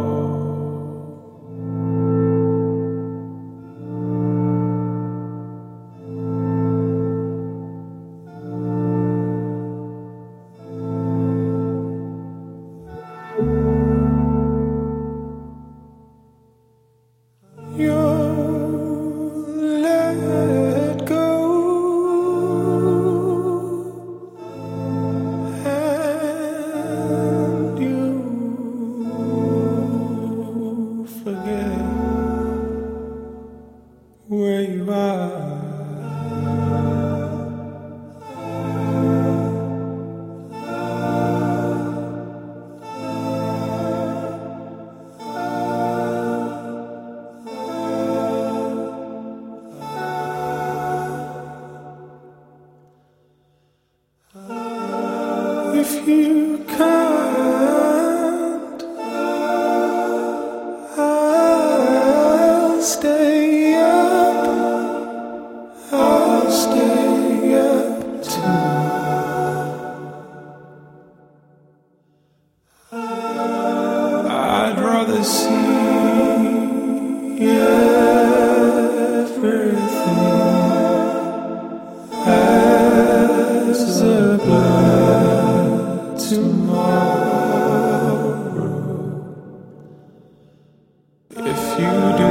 If you can't, I'll stay up. I'll stay up too. I'd rather see everything as a blood tomorrow. If you do,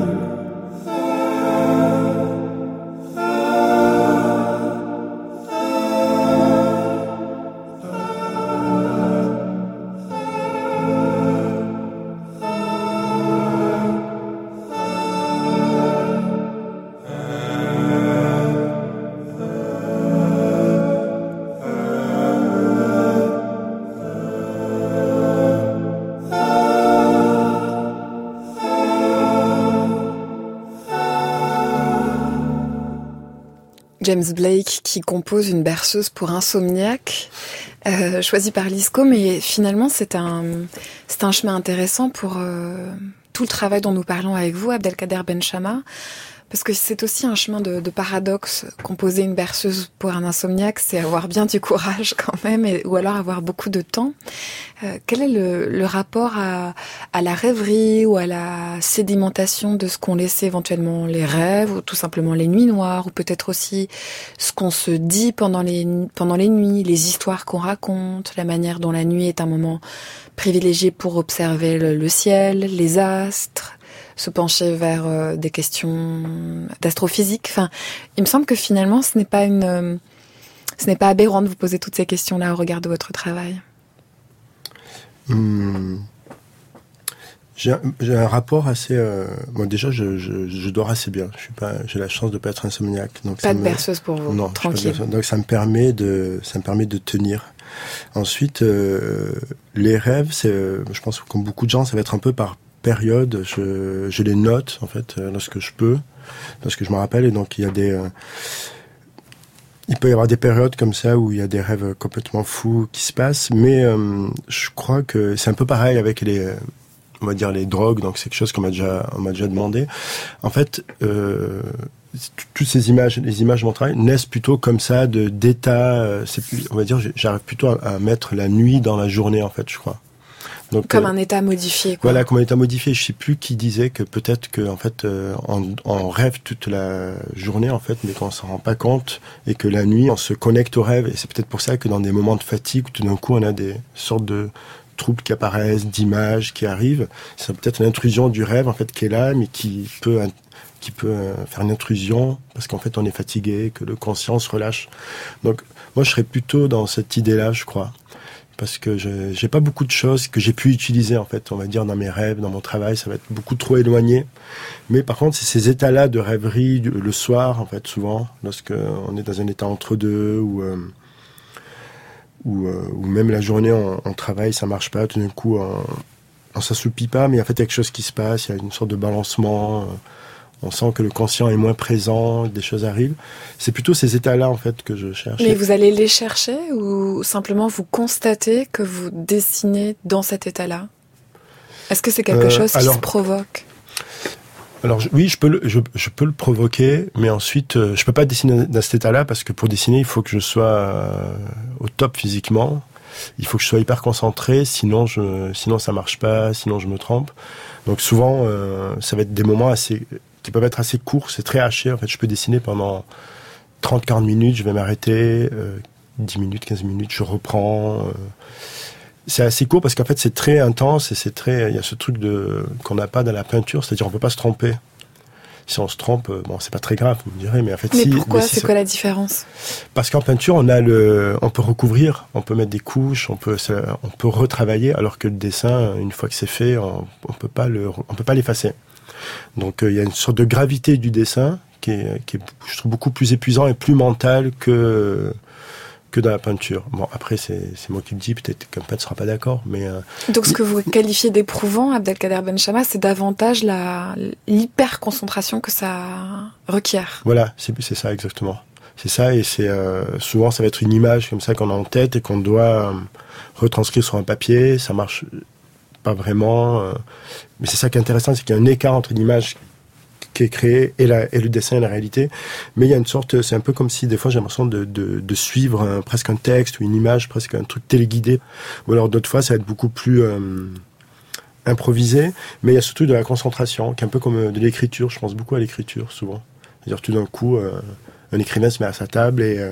James Blake qui compose une berceuse pour insomniaque, choisie par Lisco, mais finalement c'est un chemin intéressant pour tout le travail dont nous parlons avec vous, Abdelkader Benchama, parce que c'est aussi un chemin de paradoxe. Composer une berceuse pour un insomniaque, c'est avoir bien du courage quand même, ou alors avoir beaucoup de temps. Quel est le rapport à la rêverie ou à la sédimentation de ce qu'ont laissé éventuellement les rêves, ou tout simplement les nuits noires, ou peut-être aussi ce qu'on se dit pendant les nuits, les histoires qu'on raconte, la manière dont la nuit est un moment privilégié pour observer le ciel, les astres, se pencher vers des questions d'astrophysique. Enfin, il me semble que finalement, ce n'est pas aberrant de vous poser toutes ces questions-là au regard de votre travail. J'ai un rapport assez... Bon, déjà, je dors assez bien. J'ai la chance de ne pas être insomniaque. Donc pas de berceuse pour vous, non, tranquille. Donc ça me permet de tenir. Ensuite, les rêves, je pense que comme beaucoup de gens, ça va être un peu par période. Je les note, en fait, lorsque je me rappelle. Et donc, il peut y avoir des périodes comme ça où il y a des rêves complètement fous qui se passent. Mais je crois que c'est un peu pareil avec on va dire les drogues. Donc, c'est quelque chose qu'on m'a déjà demandé. En fait, toutes ces images, les images de mon travail naissent plutôt comme ça d'état. On va dire, j'arrive plutôt à mettre la nuit dans la journée, en fait, je crois. Donc, comme un état modifié, quoi. Voilà, comme un état modifié. Je sais plus qui disait que peut-être que, en fait, on rêve toute la journée, en fait, mais qu'on s'en rend pas compte, et que la nuit, on se connecte au rêve. Et c'est peut-être pour ça que dans des moments de fatigue, tout d'un coup, on a des sortes de troubles qui apparaissent, d'images qui arrivent. C'est peut-être l'intrusion du rêve, en fait, qui est là, mais qui peut faire une intrusion parce qu'en fait, on est fatigué, que le conscient se relâche. Donc, moi, je serais plutôt dans cette idée-là, je crois. Parce que j'ai pas beaucoup de choses que j'ai pu utiliser, en fait, on va dire, dans mes rêves, dans mon travail, ça va être beaucoup trop éloigné. Mais par contre, c'est ces états-là de rêverie, le soir, en fait, souvent, lorsque on est dans un état entre deux, ou même la journée, on travaille, ça marche pas, tout d'un coup, on s'assoupit pas, mais en fait, il y a quelque chose qui se passe, il y a une sorte de balancement, on sent que le conscient est moins présent, des choses arrivent. C'est plutôt ces états-là, en fait, que je cherche. Mais vous allez les chercher ou simplement vous constatez que vous dessinez dans cet état-là? Est-ce que c'est quelque chose qui se provoque? Alors oui, je peux le provoquer, mais ensuite, je peux pas dessiner dans cet état-là parce que pour dessiner, il faut que je sois au top physiquement. Il faut que je sois hyper concentré, sinon ça marche pas, sinon je me trompe. Donc souvent, ça va être des moments qui peuvent être assez courts, c'est très haché. En fait, je peux dessiner pendant 30-40 minutes, je vais m'arrêter, 10 minutes, 15 minutes, je reprends. C'est assez court parce qu'en fait, c'est très intense et il y a ce truc qu'on n'a pas dans la peinture, c'est-à-dire on peut pas se tromper. Si on se trompe, bon, c'est pas très grave, vous me direz, mais en fait, mais pourquoi? C'est quoi la différence? Parce qu'en peinture, on peut recouvrir, on peut mettre des couches, on peut retravailler, alors que le dessin, une fois que c'est fait, on peut pas l'effacer. Donc, il y a une sorte de gravité du dessin qui est, je trouve, beaucoup plus épuisant et plus mental que dans la peinture. Bon, après, c'est moi qui le dis, peut-être qu'un peintre ne sera pas d'accord, mais... Donc, ce que vous qualifiez d'éprouvant, Abdelkader Benchama, c'est davantage l'hyper-concentration que ça requiert. Voilà, c'est ça, exactement. C'est ça, et souvent, ça va être une image comme ça qu'on a en tête et qu'on doit retranscrire sur un papier. Ça marche pas vraiment. Mais c'est ça qui est intéressant, c'est qu'il y a un écart entre l'image qui est créé et le dessin et la réalité, mais il y a une sorte, c'est un peu comme si des fois j'ai l'impression de suivre presque un texte ou une image, presque un truc téléguidé, ou alors d'autres fois ça va être beaucoup plus improvisé, mais il y a surtout de la concentration, qui est un peu comme de l'écriture. Je pense beaucoup à l'écriture souvent, c'est-à-dire tout d'un coup un écrivain se met à sa table et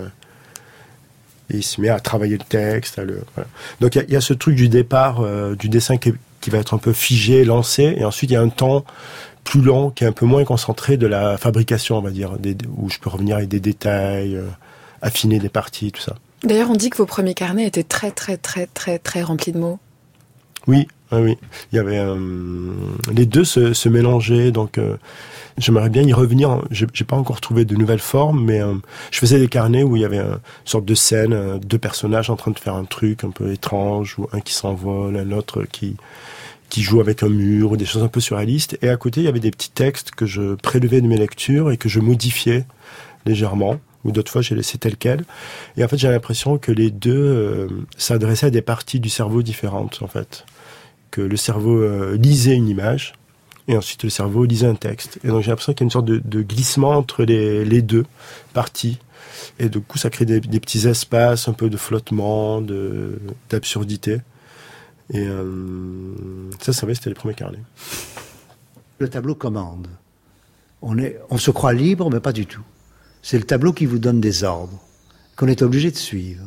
il se met à travailler le texte, voilà. Donc il y a ce truc du départ du dessin qui va être un peu figé, lancé, et ensuite il y a un temps plus long, qui est un peu moins concentré de la fabrication, on va dire, où je peux revenir avec des détails, affiner des parties, tout ça. D'ailleurs, on dit que vos premiers carnets étaient très, très, très, très, très remplis de mots. Oui. Il y avait les deux se mélangeaient, donc j'aimerais bien y revenir. J'ai pas encore trouvé de nouvelles formes, mais je faisais des carnets où il y avait une sorte de scène, deux personnages en train de faire un truc un peu étrange, ou un qui s'envole, un autre qui joue avec un mur, ou des choses un peu surréalistes. Et à côté, il y avait des petits textes que je prélevais de mes lectures et que je modifiais légèrement, ou d'autres fois, j'ai laissé tel quel. Et en fait, j'ai l'impression que les deux s'adressaient à des parties du cerveau différentes, en fait. Que le cerveau lisait une image, et ensuite le cerveau lisait un texte. Et donc, j'ai l'impression qu'il y a une sorte de glissement entre les deux parties. Et du coup, ça crée des petits espaces, un peu de flottement, d'absurdité. Et ça, c'était les premiers carnets. Le tableau commande. On se croit libre, mais pas du tout. C'est le tableau qui vous donne des ordres, qu'on est obligé de suivre.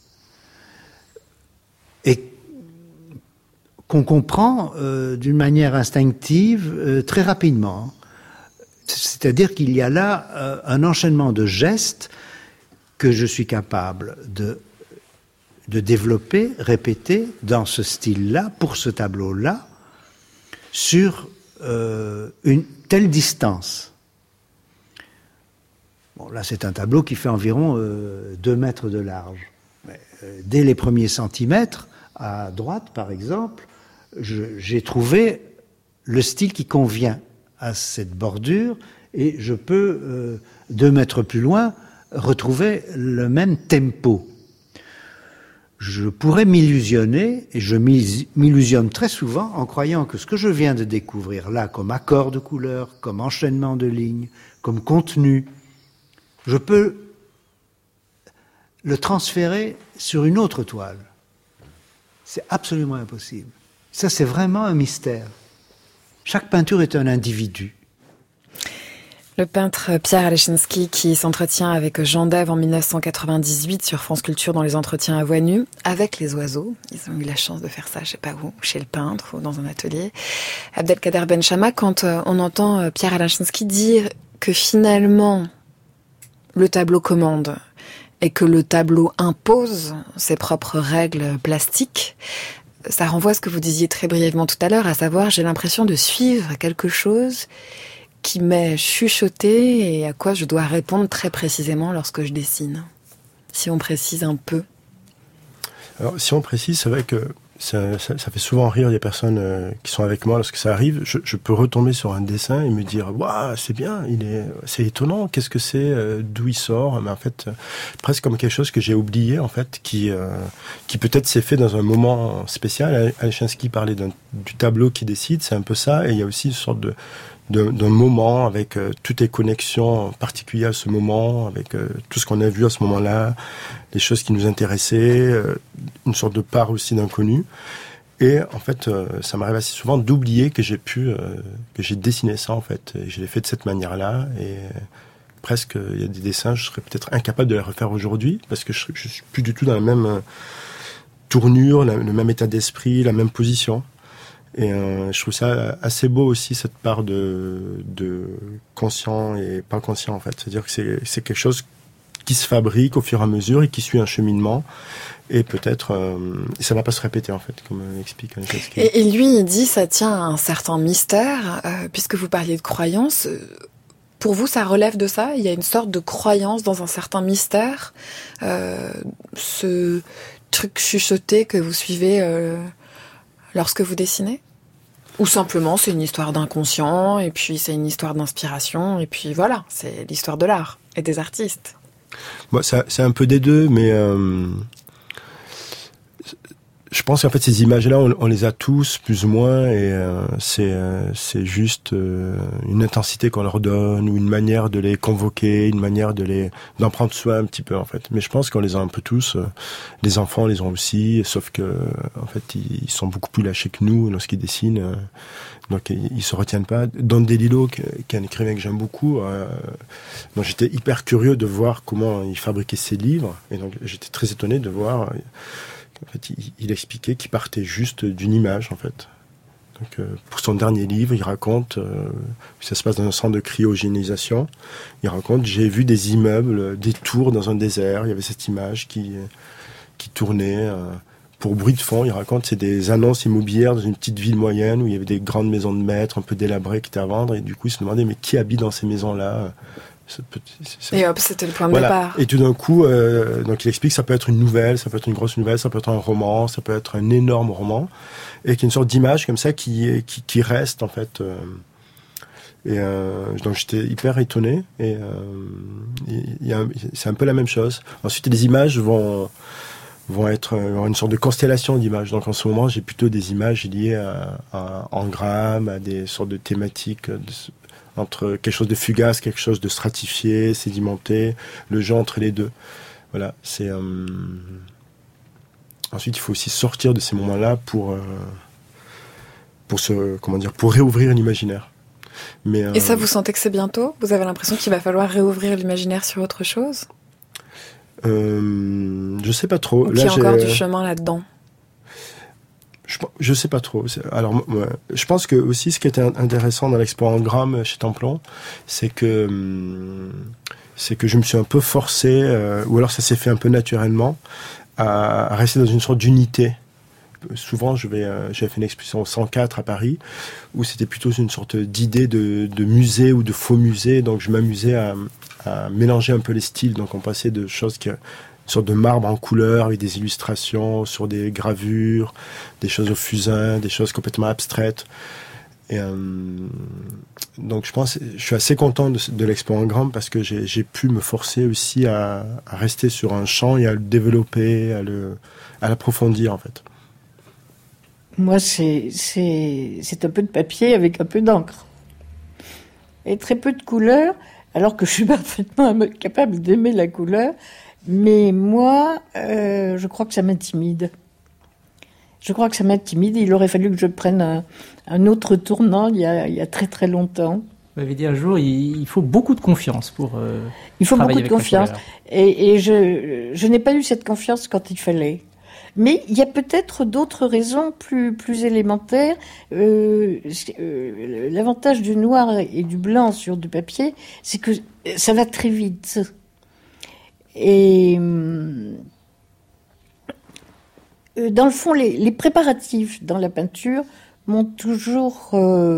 Et qu'on comprend d'une manière instinctive très rapidement. C'est-à-dire qu'il y a là un enchaînement de gestes que je suis capable de développer, répéter dans ce style-là, pour ce tableau-là, sur une telle distance. Bon, là, c'est un tableau qui fait environ 2 mètres de large. Mais, dès les premiers centimètres, à droite, par exemple, j'ai trouvé le style qui convient à cette bordure, et je peux, 2 mètres plus loin, retrouver le même tempo. je pourrais m'illusionner, et je m'illusionne très souvent en croyant que ce que je viens de découvrir là, comme accord de couleurs, comme enchaînement de lignes, comme contenu, je peux le transférer sur une autre toile. C'est absolument impossible. Ça, c'est vraiment un mystère. Chaque peinture est un individu. Le peintre Pierre Alechinsky qui s'entretient avec Jean Dève en 1998 sur France Culture dans les entretiens à voix nue avec les oiseaux. Ils ont eu la chance de faire ça, je sais pas où, chez le peintre ou dans un atelier. Abdelkader Benchama, quand on entend Pierre Alechinsky dire que finalement le tableau commande et que le tableau impose ses propres règles plastiques, ça renvoie à ce que vous disiez très brièvement tout à l'heure, à savoir j'ai l'impression de suivre quelque chose qui m'est chuchoté et à quoi je dois répondre très précisément lorsque je dessine. Si on précise un peu. Alors, si on précise, c'est vrai que ça fait souvent rire les personnes qui sont avec moi lorsque ça arrive. Je peux retomber sur un dessin et me dire « Waouh, c'est bien, c'est étonnant, qu'est-ce que c'est, d'où il sort ?» Mais en fait, presque comme quelque chose que j'ai oublié, en fait, qui peut-être s'est fait dans un moment spécial. Alechinsky parlait du tableau qui décide, c'est un peu ça, et il y a aussi une sorte d'un moment avec toutes les connexions particulières à ce moment, avec tout ce qu'on a vu à ce moment-là, les choses qui nous intéressaient, une sorte de part aussi d'inconnu. Et en fait, ça m'arrive assez souvent d'oublier que j'ai dessiné ça en fait. Et je l'ai fait de cette manière-là. Et presque, il y a des dessins, je serais peut-être incapable de les refaire aujourd'hui parce que je suis plus du tout dans la même tournure, le même état d'esprit, la même position. Et je trouve ça assez beau aussi, cette part de conscient et pas conscient en fait. C'est-à-dire que c'est quelque chose qui se fabrique au fur et à mesure et qui suit un cheminement. Et peut-être, ça va pas se répéter en fait, comme explique Alechinsky. Et lui, il dit, ça tient à un certain mystère, puisque vous parliez de croyance. Pour vous, ça relève de ça? Il y a une sorte de croyance dans un certain mystère, ce truc chuchoté que vous suivez lorsque vous dessinez? Ou simplement, c'est une histoire d'inconscient, et puis c'est une histoire d'inspiration, et puis voilà, c'est l'histoire de l'art et des artistes. Bon, c'est un peu des deux, mais je pense qu'en fait ces images-là, on les a tous plus ou moins, et c'est juste une intensité qu'on leur donne ou une manière de les convoquer, une manière d'en prendre soin un petit peu en fait. Mais je pense qu'on les a un peu tous. Les enfants les ont aussi, sauf que en fait ils sont beaucoup plus lâchés que nous lorsqu'ils dessinent. Donc ils se retiennent pas. Dante DeLillo, qui est un écrivain que j'aime beaucoup, donc j'étais hyper curieux de voir comment il fabriquait ses livres, et donc j'étais très étonné de voir. En fait, il expliquait qu'il partait juste d'une image, en fait. Donc, pour son dernier livre, il raconte, ça se passe dans un centre de cryogénisation, il raconte, j'ai vu des immeubles, des tours dans un désert, il y avait cette image qui tournait. Pour bruit de fond, il raconte, c'est des annonces immobilières dans une petite ville moyenne où il y avait des grandes maisons de maître un peu délabrées qui étaient à vendre, et du coup, il se demandait, mais qui habite dans ces maisons-là? Et hop, c'était le point de départ. Et tout d'un coup, donc il explique que ça peut être une nouvelle, ça peut être une grosse nouvelle, ça peut être un roman, ça peut être un énorme roman, et qu'il y a une sorte d'image comme ça qui reste en fait. Donc j'étais hyper étonné, et c'est un peu la même chose. Ensuite, les images vont être une sorte de constellation d'images. Donc en ce moment, j'ai plutôt des images liées à engrammes, à des sortes de thématiques entre quelque chose de fugace, quelque chose de stratifié, sédimenté, le jeu entre les deux. Voilà, c'est. Ensuite, il faut aussi sortir de ces moments-là pour réouvrir l'imaginaire. Mais et ça, vous sentez que c'est bientôt? Vous avez l'impression qu'il va falloir réouvrir l'imaginaire sur autre chose? Je sais pas trop. Ou qu'il y a encore du chemin là-dedans? Je sais pas trop. Alors, je pense que aussi ce qui était intéressant dans l'expo Engramme chez Templon, c'est que je me suis un peu forcé, ou alors ça s'est fait un peu naturellement, à rester dans une sorte d'unité. Souvent, j'avais fait une exposition au 104 à Paris, où c'était plutôt une sorte d'idée de musée ou de faux musée. Donc, je m'amusais à mélanger un peu les styles. Donc, on passait de choses une sorte de marbre en couleur avec des illustrations sur des gravures, des choses au fusain, des choses complètement abstraites. Et donc je suis assez content de l'expo en grand parce que j'ai pu me forcer aussi à rester sur un champ et à le développer, à l'approfondir en fait. Moi, c'est un peu de papier avec un peu d'encre. Et très peu de couleurs, alors que je suis parfaitement capable d'aimer la couleur. Mais moi, je crois que ça m'intimide. Il aurait fallu que je prenne un autre tournant il y a très très longtemps. Vous m'avez dit un jour, il faut beaucoup de confiance pour il faut travailler beaucoup de confiance. Et je n'ai pas eu cette confiance quand il fallait. Mais il y a peut-être d'autres raisons plus élémentaires. L'avantage du noir et du blanc sur du papier, c'est que ça va très vite. Et dans le fond, les préparatifs dans la peinture m'ont toujours...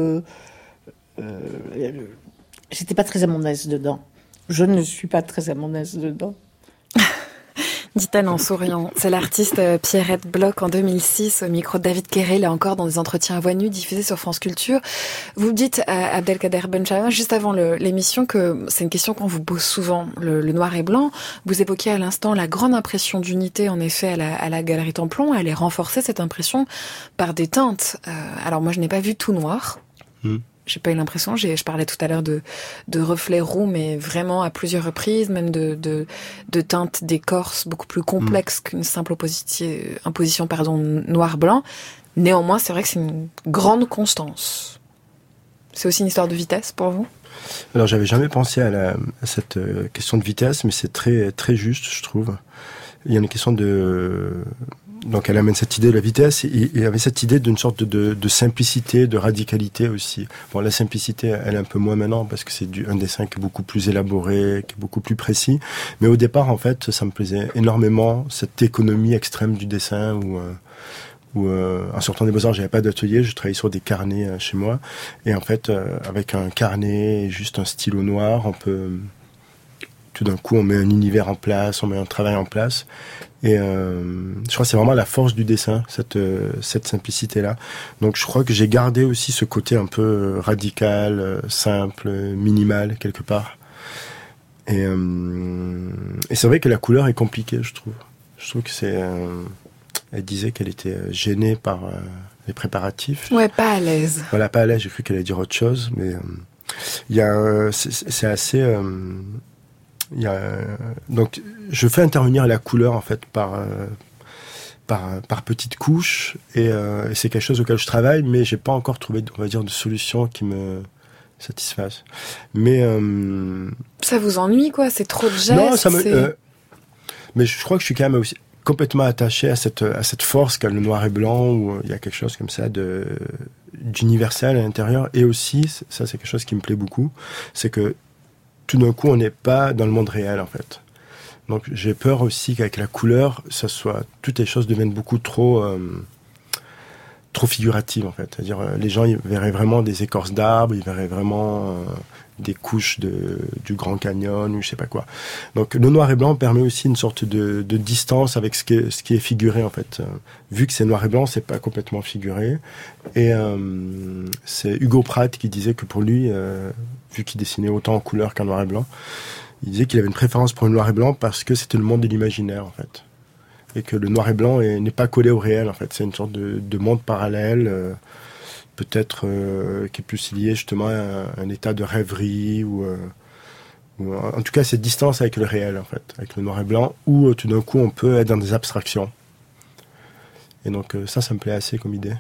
j'étais pas très à mon aise dedans. Je ne suis pas très à mon aise dedans. Dit-elle en souriant. C'est l'artiste Pierrette Bloch en 2006 au micro de David Quéré, là encore dans des entretiens à voix nue diffusés sur France Culture. Vous dites à Abdelkader Benchaïma, juste avant l'émission, que c'est une question qu'on vous pose souvent, le noir et blanc. Vous évoquiez à l'instant la grande impression d'unité, en effet, à la Galerie Templon. Elle est renforcée, cette impression, par des teintes. Alors moi, je n'ai pas vu tout noir. J'ai pas eu l'impression, je parlais tout à l'heure de reflets roux, mais vraiment à plusieurs reprises, même de teintes d'écorce beaucoup plus complexes qu'une simple imposition noir-blanc. Néanmoins, c'est vrai que c'est une grande constance. C'est aussi une histoire de vitesse pour vous ? Alors, j'avais jamais pensé à cette question de vitesse, mais c'est très, très juste, je trouve. Il y a une question donc elle amène cette idée de la vitesse et il y avait cette idée d'une sorte de simplicité, de radicalité aussi. Bon, la simplicité, elle est un peu moins maintenant parce que c'est un dessin qui est beaucoup plus élaboré, qui est beaucoup plus précis. Mais au départ, en fait, ça me plaisait énormément, cette économie extrême du dessin où en sortant des Beaux-Arts, j'avais pas d'atelier, je travaillais sur des carnets chez moi. Et en fait, avec un carnet et juste un stylo noir, on peut... Tout d'un coup, on met un univers en place, on met un travail en place. Et je crois que c'est vraiment la force du dessin, cette simplicité-là. Donc je crois que j'ai gardé aussi ce côté un peu radical, simple, minimal, quelque part. Et c'est vrai que la couleur est compliquée, je trouve. Je trouve que c'est... elle disait qu'elle était gênée par les préparatifs. Ouais, pas à l'aise. Voilà, pas à l'aise, j'ai cru qu'elle allait dire autre chose. Mais il y a... c'est assez... donc, je fais intervenir la couleur en fait par petites couches et c'est quelque chose auquel je travaille, mais j'ai pas encore trouvé, on va dire, de solution qui me satisfasse. Mais ça vous ennuie quoi ? C'est trop de gestes. Non, mais je crois que je suis quand même aussi complètement attaché à cette force qu'a le noir et blanc où il y a quelque chose comme ça d'universel à l'intérieur et aussi ça c'est quelque chose qui me plaît beaucoup, c'est que tout d'un coup, on n'est pas dans le monde réel, en fait. Donc, j'ai peur aussi qu'avec la couleur, toutes les choses deviennent beaucoup trop figuratives, en fait. C'est-à-dire, les gens, ils verraient vraiment des écorces d'arbres, ils verraient vraiment des couches du Grand Canyon, ou je sais pas quoi. Donc, le noir et blanc permet aussi une sorte de distance avec ce qui est figuré, en fait. Vu que c'est noir et blanc, c'est pas complètement figuré. Et c'est Hugo Pratt qui disait que pour lui... vu qu'il dessinait autant en couleur qu'en noir et blanc, il disait qu'il avait une préférence pour le noir et blanc parce que c'était le monde de l'imaginaire, en fait. Et que le noir et blanc n'est pas collé au réel, en fait. C'est une sorte de monde parallèle, peut-être qui est plus lié justement à un état de rêverie ou en tout cas cette distance avec le réel, en fait, avec le noir et blanc, où tout d'un coup on peut être dans des abstractions. Et donc ça me plaît assez comme idée.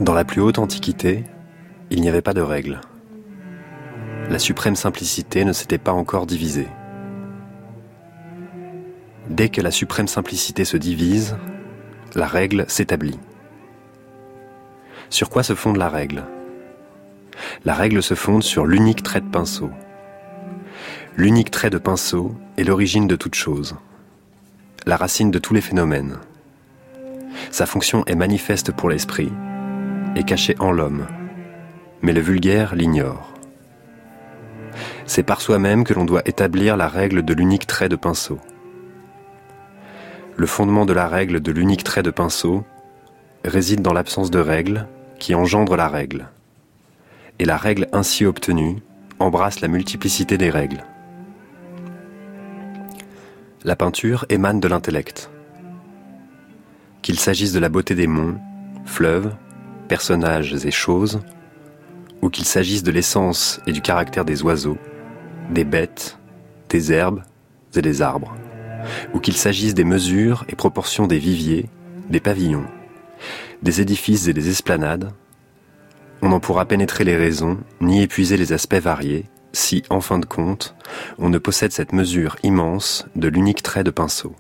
Dans la plus haute antiquité, il n'y avait pas de règles. La suprême simplicité ne s'était pas encore divisée. Dès que la suprême simplicité se divise, la règle s'établit. Sur quoi se fonde la règle ? La règle se fonde sur l'unique trait de pinceau. L'unique trait de pinceau est l'origine de toute chose, la racine de tous les phénomènes. Sa fonction est manifeste pour l'esprit et cachée en l'homme, mais le vulgaire l'ignore. C'est par soi-même que l'on doit établir la règle de l'unique trait de pinceau. Le fondement de la règle de l'unique trait de pinceau réside dans l'absence de règle qui engendre la règle. Et la règle ainsi obtenue embrasse la multiplicité des règles. La peinture émane de l'intellect. Qu'il s'agisse de la beauté des monts, fleuves, personnages et choses, ou qu'il s'agisse de l'essence et du caractère des oiseaux, des bêtes, des herbes et des arbres, ou qu'il s'agisse des mesures et proportions des viviers, des pavillons, des édifices et des esplanades, on n'en pourra pénétrer les raisons, ni épuiser les aspects variés, si, en fin de compte, on ne possède cette mesure immense de l'unique trait de pinceau.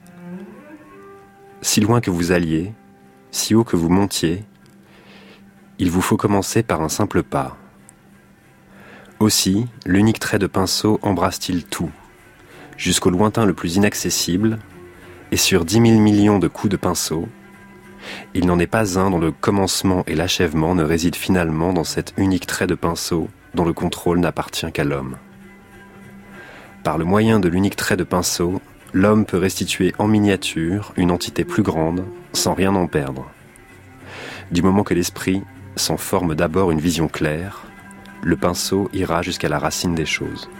Si loin que vous alliez, si haut que vous montiez, il vous faut commencer par un simple pas. Aussi, l'unique trait de pinceau embrasse-t-il tout, jusqu'au lointain le plus inaccessible, et sur 10 000 millions de coups de pinceau, il n'en est pas un dont le commencement et l'achèvement ne résident finalement dans cet unique trait de pinceau dont le contrôle n'appartient qu'à l'homme. Par le moyen de l'unique trait de pinceau, l'homme peut restituer en miniature une entité plus grande sans rien en perdre. Du moment que l'esprit s'en forme d'abord une vision claire, le pinceau ira jusqu'à la racine des choses.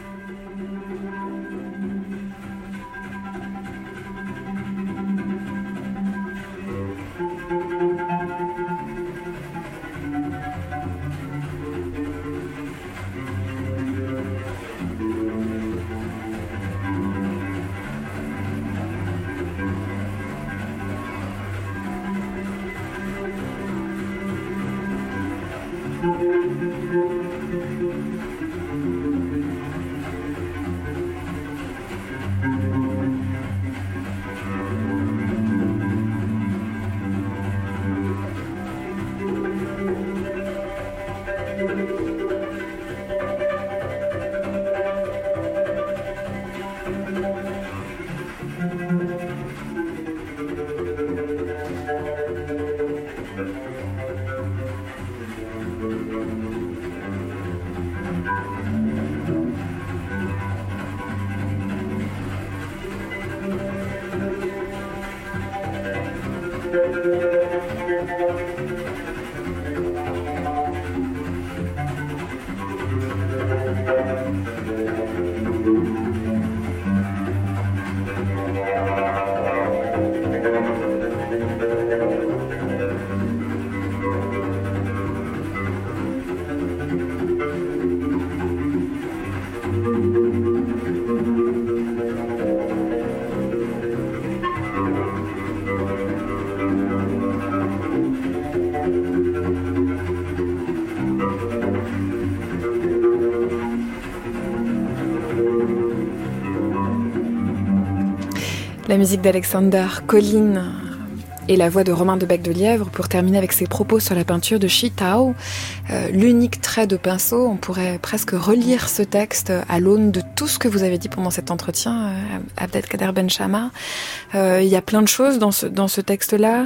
La musique d'Alexander Colline et la voix de Romain de Bec-de-Lièvre pour terminer avec ses propos sur la peinture de Shi Tao. L'unique trait de pinceau, on pourrait presque relire ce texte à l'aune de tout ce que vous avez dit pendant cet entretien, Abdelkader Benchama. Il y a plein de choses dans ce texte-là,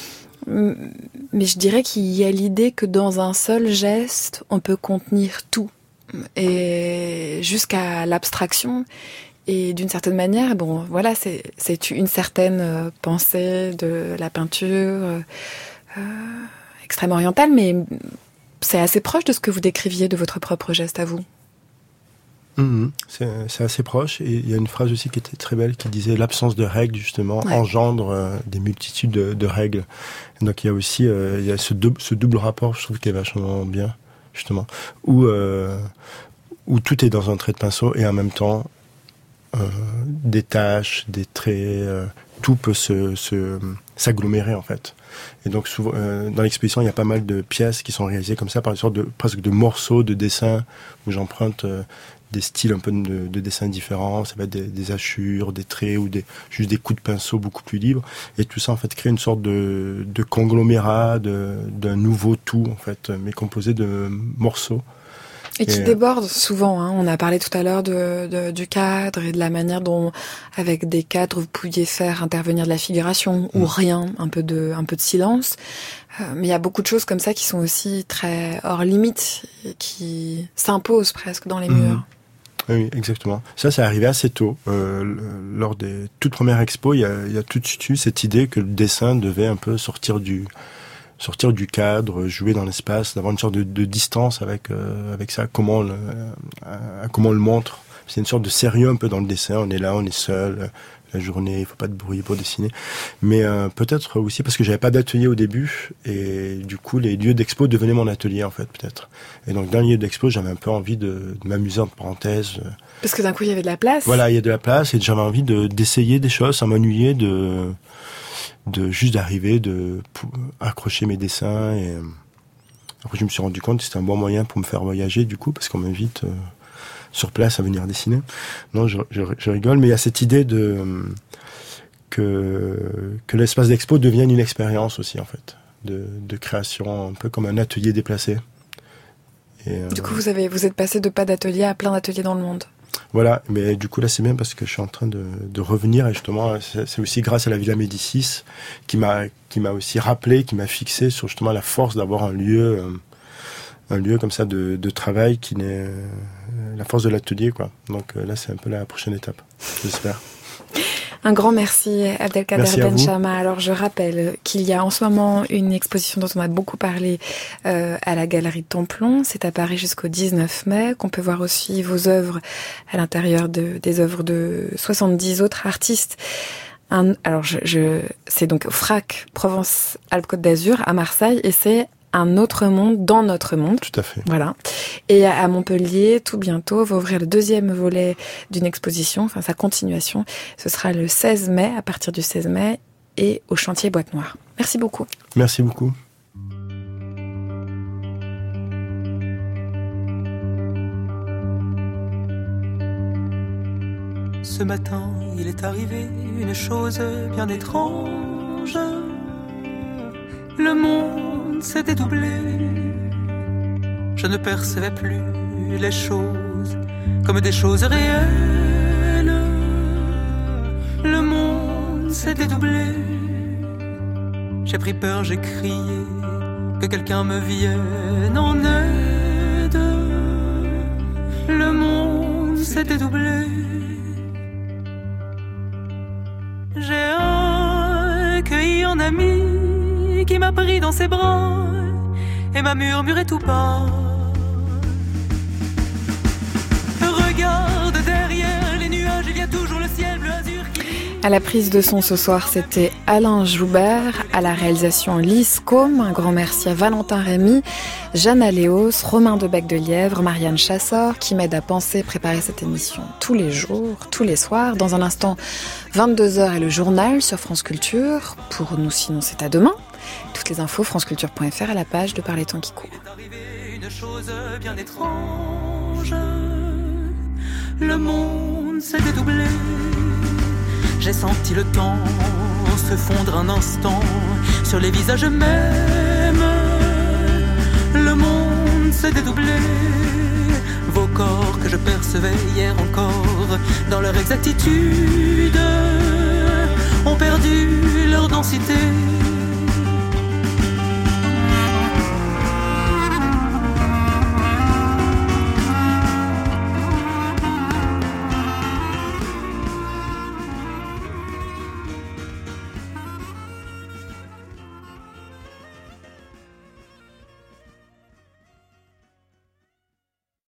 mais je dirais qu'il y a l'idée que dans un seul geste, on peut contenir tout, et jusqu'à l'abstraction. Et d'une certaine manière, bon, voilà, c'est une certaine pensée de la peinture extrême orientale, mais c'est assez proche de ce que vous décriviez de votre propre geste à vous. C'est assez proche. Et il y a une phrase aussi qui était très belle qui disait l'absence de règles, justement, engendre des multitudes de règles. Donc il y a aussi il y a ce double rapport, je trouve, qui est vachement bien, justement, où tout est dans un trait de pinceau et en même temps, des taches, des traits, tout peut s'agglomérer en fait. Et donc souvent, dans l'exposition, il y a pas mal de pièces qui sont réalisées comme ça, par une sorte de presque de morceaux de dessins où j'emprunte des styles un peu de dessins différents. Ça va être des hachures, des traits ou juste des coups de pinceau beaucoup plus libres. Et tout ça en fait crée une sorte de conglomérat, d'un nouveau tout en fait, mais composé de morceaux. Et qui déborde souvent, hein. On a parlé tout à l'heure du cadre et de la manière dont, avec des cadres, vous pouviez faire intervenir de la figuration ou rien, un peu de silence. Mais il y a beaucoup de choses comme ça qui sont aussi très hors limite et qui s'imposent presque dans les murs. Oui, exactement. Ça arrivé assez tôt. Lors des toutes premières expos, il y a tout de suite eu cette idée que le dessin devait un peu sortir du cadre, jouer dans l'espace, d'avoir une sorte de distance avec ça, comment on le montre. C'est une sorte de sérieux un peu dans le dessin, on est là, on est seul, la journée, il faut pas de bruit pour dessiner. Mais peut-être aussi parce que j'avais pas d'atelier au début, et du coup les lieux d'expo devenaient mon atelier en fait, peut-être. Et donc dans les lieux d'expo, j'avais un peu envie de m'amuser entre parenthèses. Parce que d'un coup il y avait de la place. Voilà, il y a de la place, et j'avais envie d'essayer des choses sans m'ennuyer, de juste d'arriver, de accrocher mes dessins. Et après je me suis rendu compte que c'était un bon moyen pour me faire voyager du coup, parce qu'on m'invite sur place à venir dessiner. Non, je rigole, mais il y a cette idée que l'espace d'expo devienne une expérience aussi en fait, de création, un peu comme un atelier déplacé. Et, du coup vous êtes passé de pas d'atelier à plein d'ateliers dans le monde. Voilà, mais du coup là c'est bien parce que je suis en train de revenir, et justement c'est aussi grâce à la Villa Médicis qui m'a aussi rappelé, qui m'a fixé sur justement la force d'avoir un lieu comme ça de travail qui n'est la force de l'atelier quoi. Donc là c'est un peu la prochaine étape, j'espère. Un grand merci Abdelkader Benchama. Alors je rappelle qu'il y a en ce moment une exposition dont on a beaucoup parlé à la Galerie Templon. C'est à Paris jusqu'au 19 mai, qu'on peut voir aussi vos œuvres à l'intérieur des œuvres de 70 autres artistes. C'est donc FRAC, Provence-Alpes-Côte d'Azur, à Marseille, et c'est un autre monde dans notre monde. Tout à fait. Voilà. Et à Montpellier, tout bientôt, va ouvrir le deuxième volet d'une exposition, enfin sa continuation. Ce sera le 16 mai, à partir du 16 mai, et au chantier Boîte Noire. Merci beaucoup. Merci beaucoup. Ce matin, il est arrivé une chose bien étrange. Le monde s'est dédoublé. Je ne percevais plus les choses comme des choses réelles. Le monde s'est dédoublé. J'ai pris peur, j'ai crié que quelqu'un me vienne en aide. Le monde s'est dédoublé. J'ai accueilli un ami qui m'a pris dans ses bras et m'a murmuré tout bas. Regarde derrière les nuages, il y a toujours le ciel bleu azur qui... À la prise de son ce soir, c'était Alain Joubert, à la réalisation Lise Côme. Un grand merci à Valentin Rémy, Jeanne Aléos, Romain Debec de Lièvre, Marianne Chassor, qui m'aide à penser, préparer cette émission tous les jours, tous les soirs. Dans un instant, 22h et le journal sur France Culture. Pour nous, sinon, c'est à demain. Toutes les infos, franceculture.fr, à la page de Par les temps qui courent. Une chose bien étrange, le monde s'est dédoublé. J'ai senti le temps se fondre un instant sur les visages mêmes. Le monde s'est dédoublé. Vos corps que je percevais hier encore dans leur exactitude ont perdu leur densité.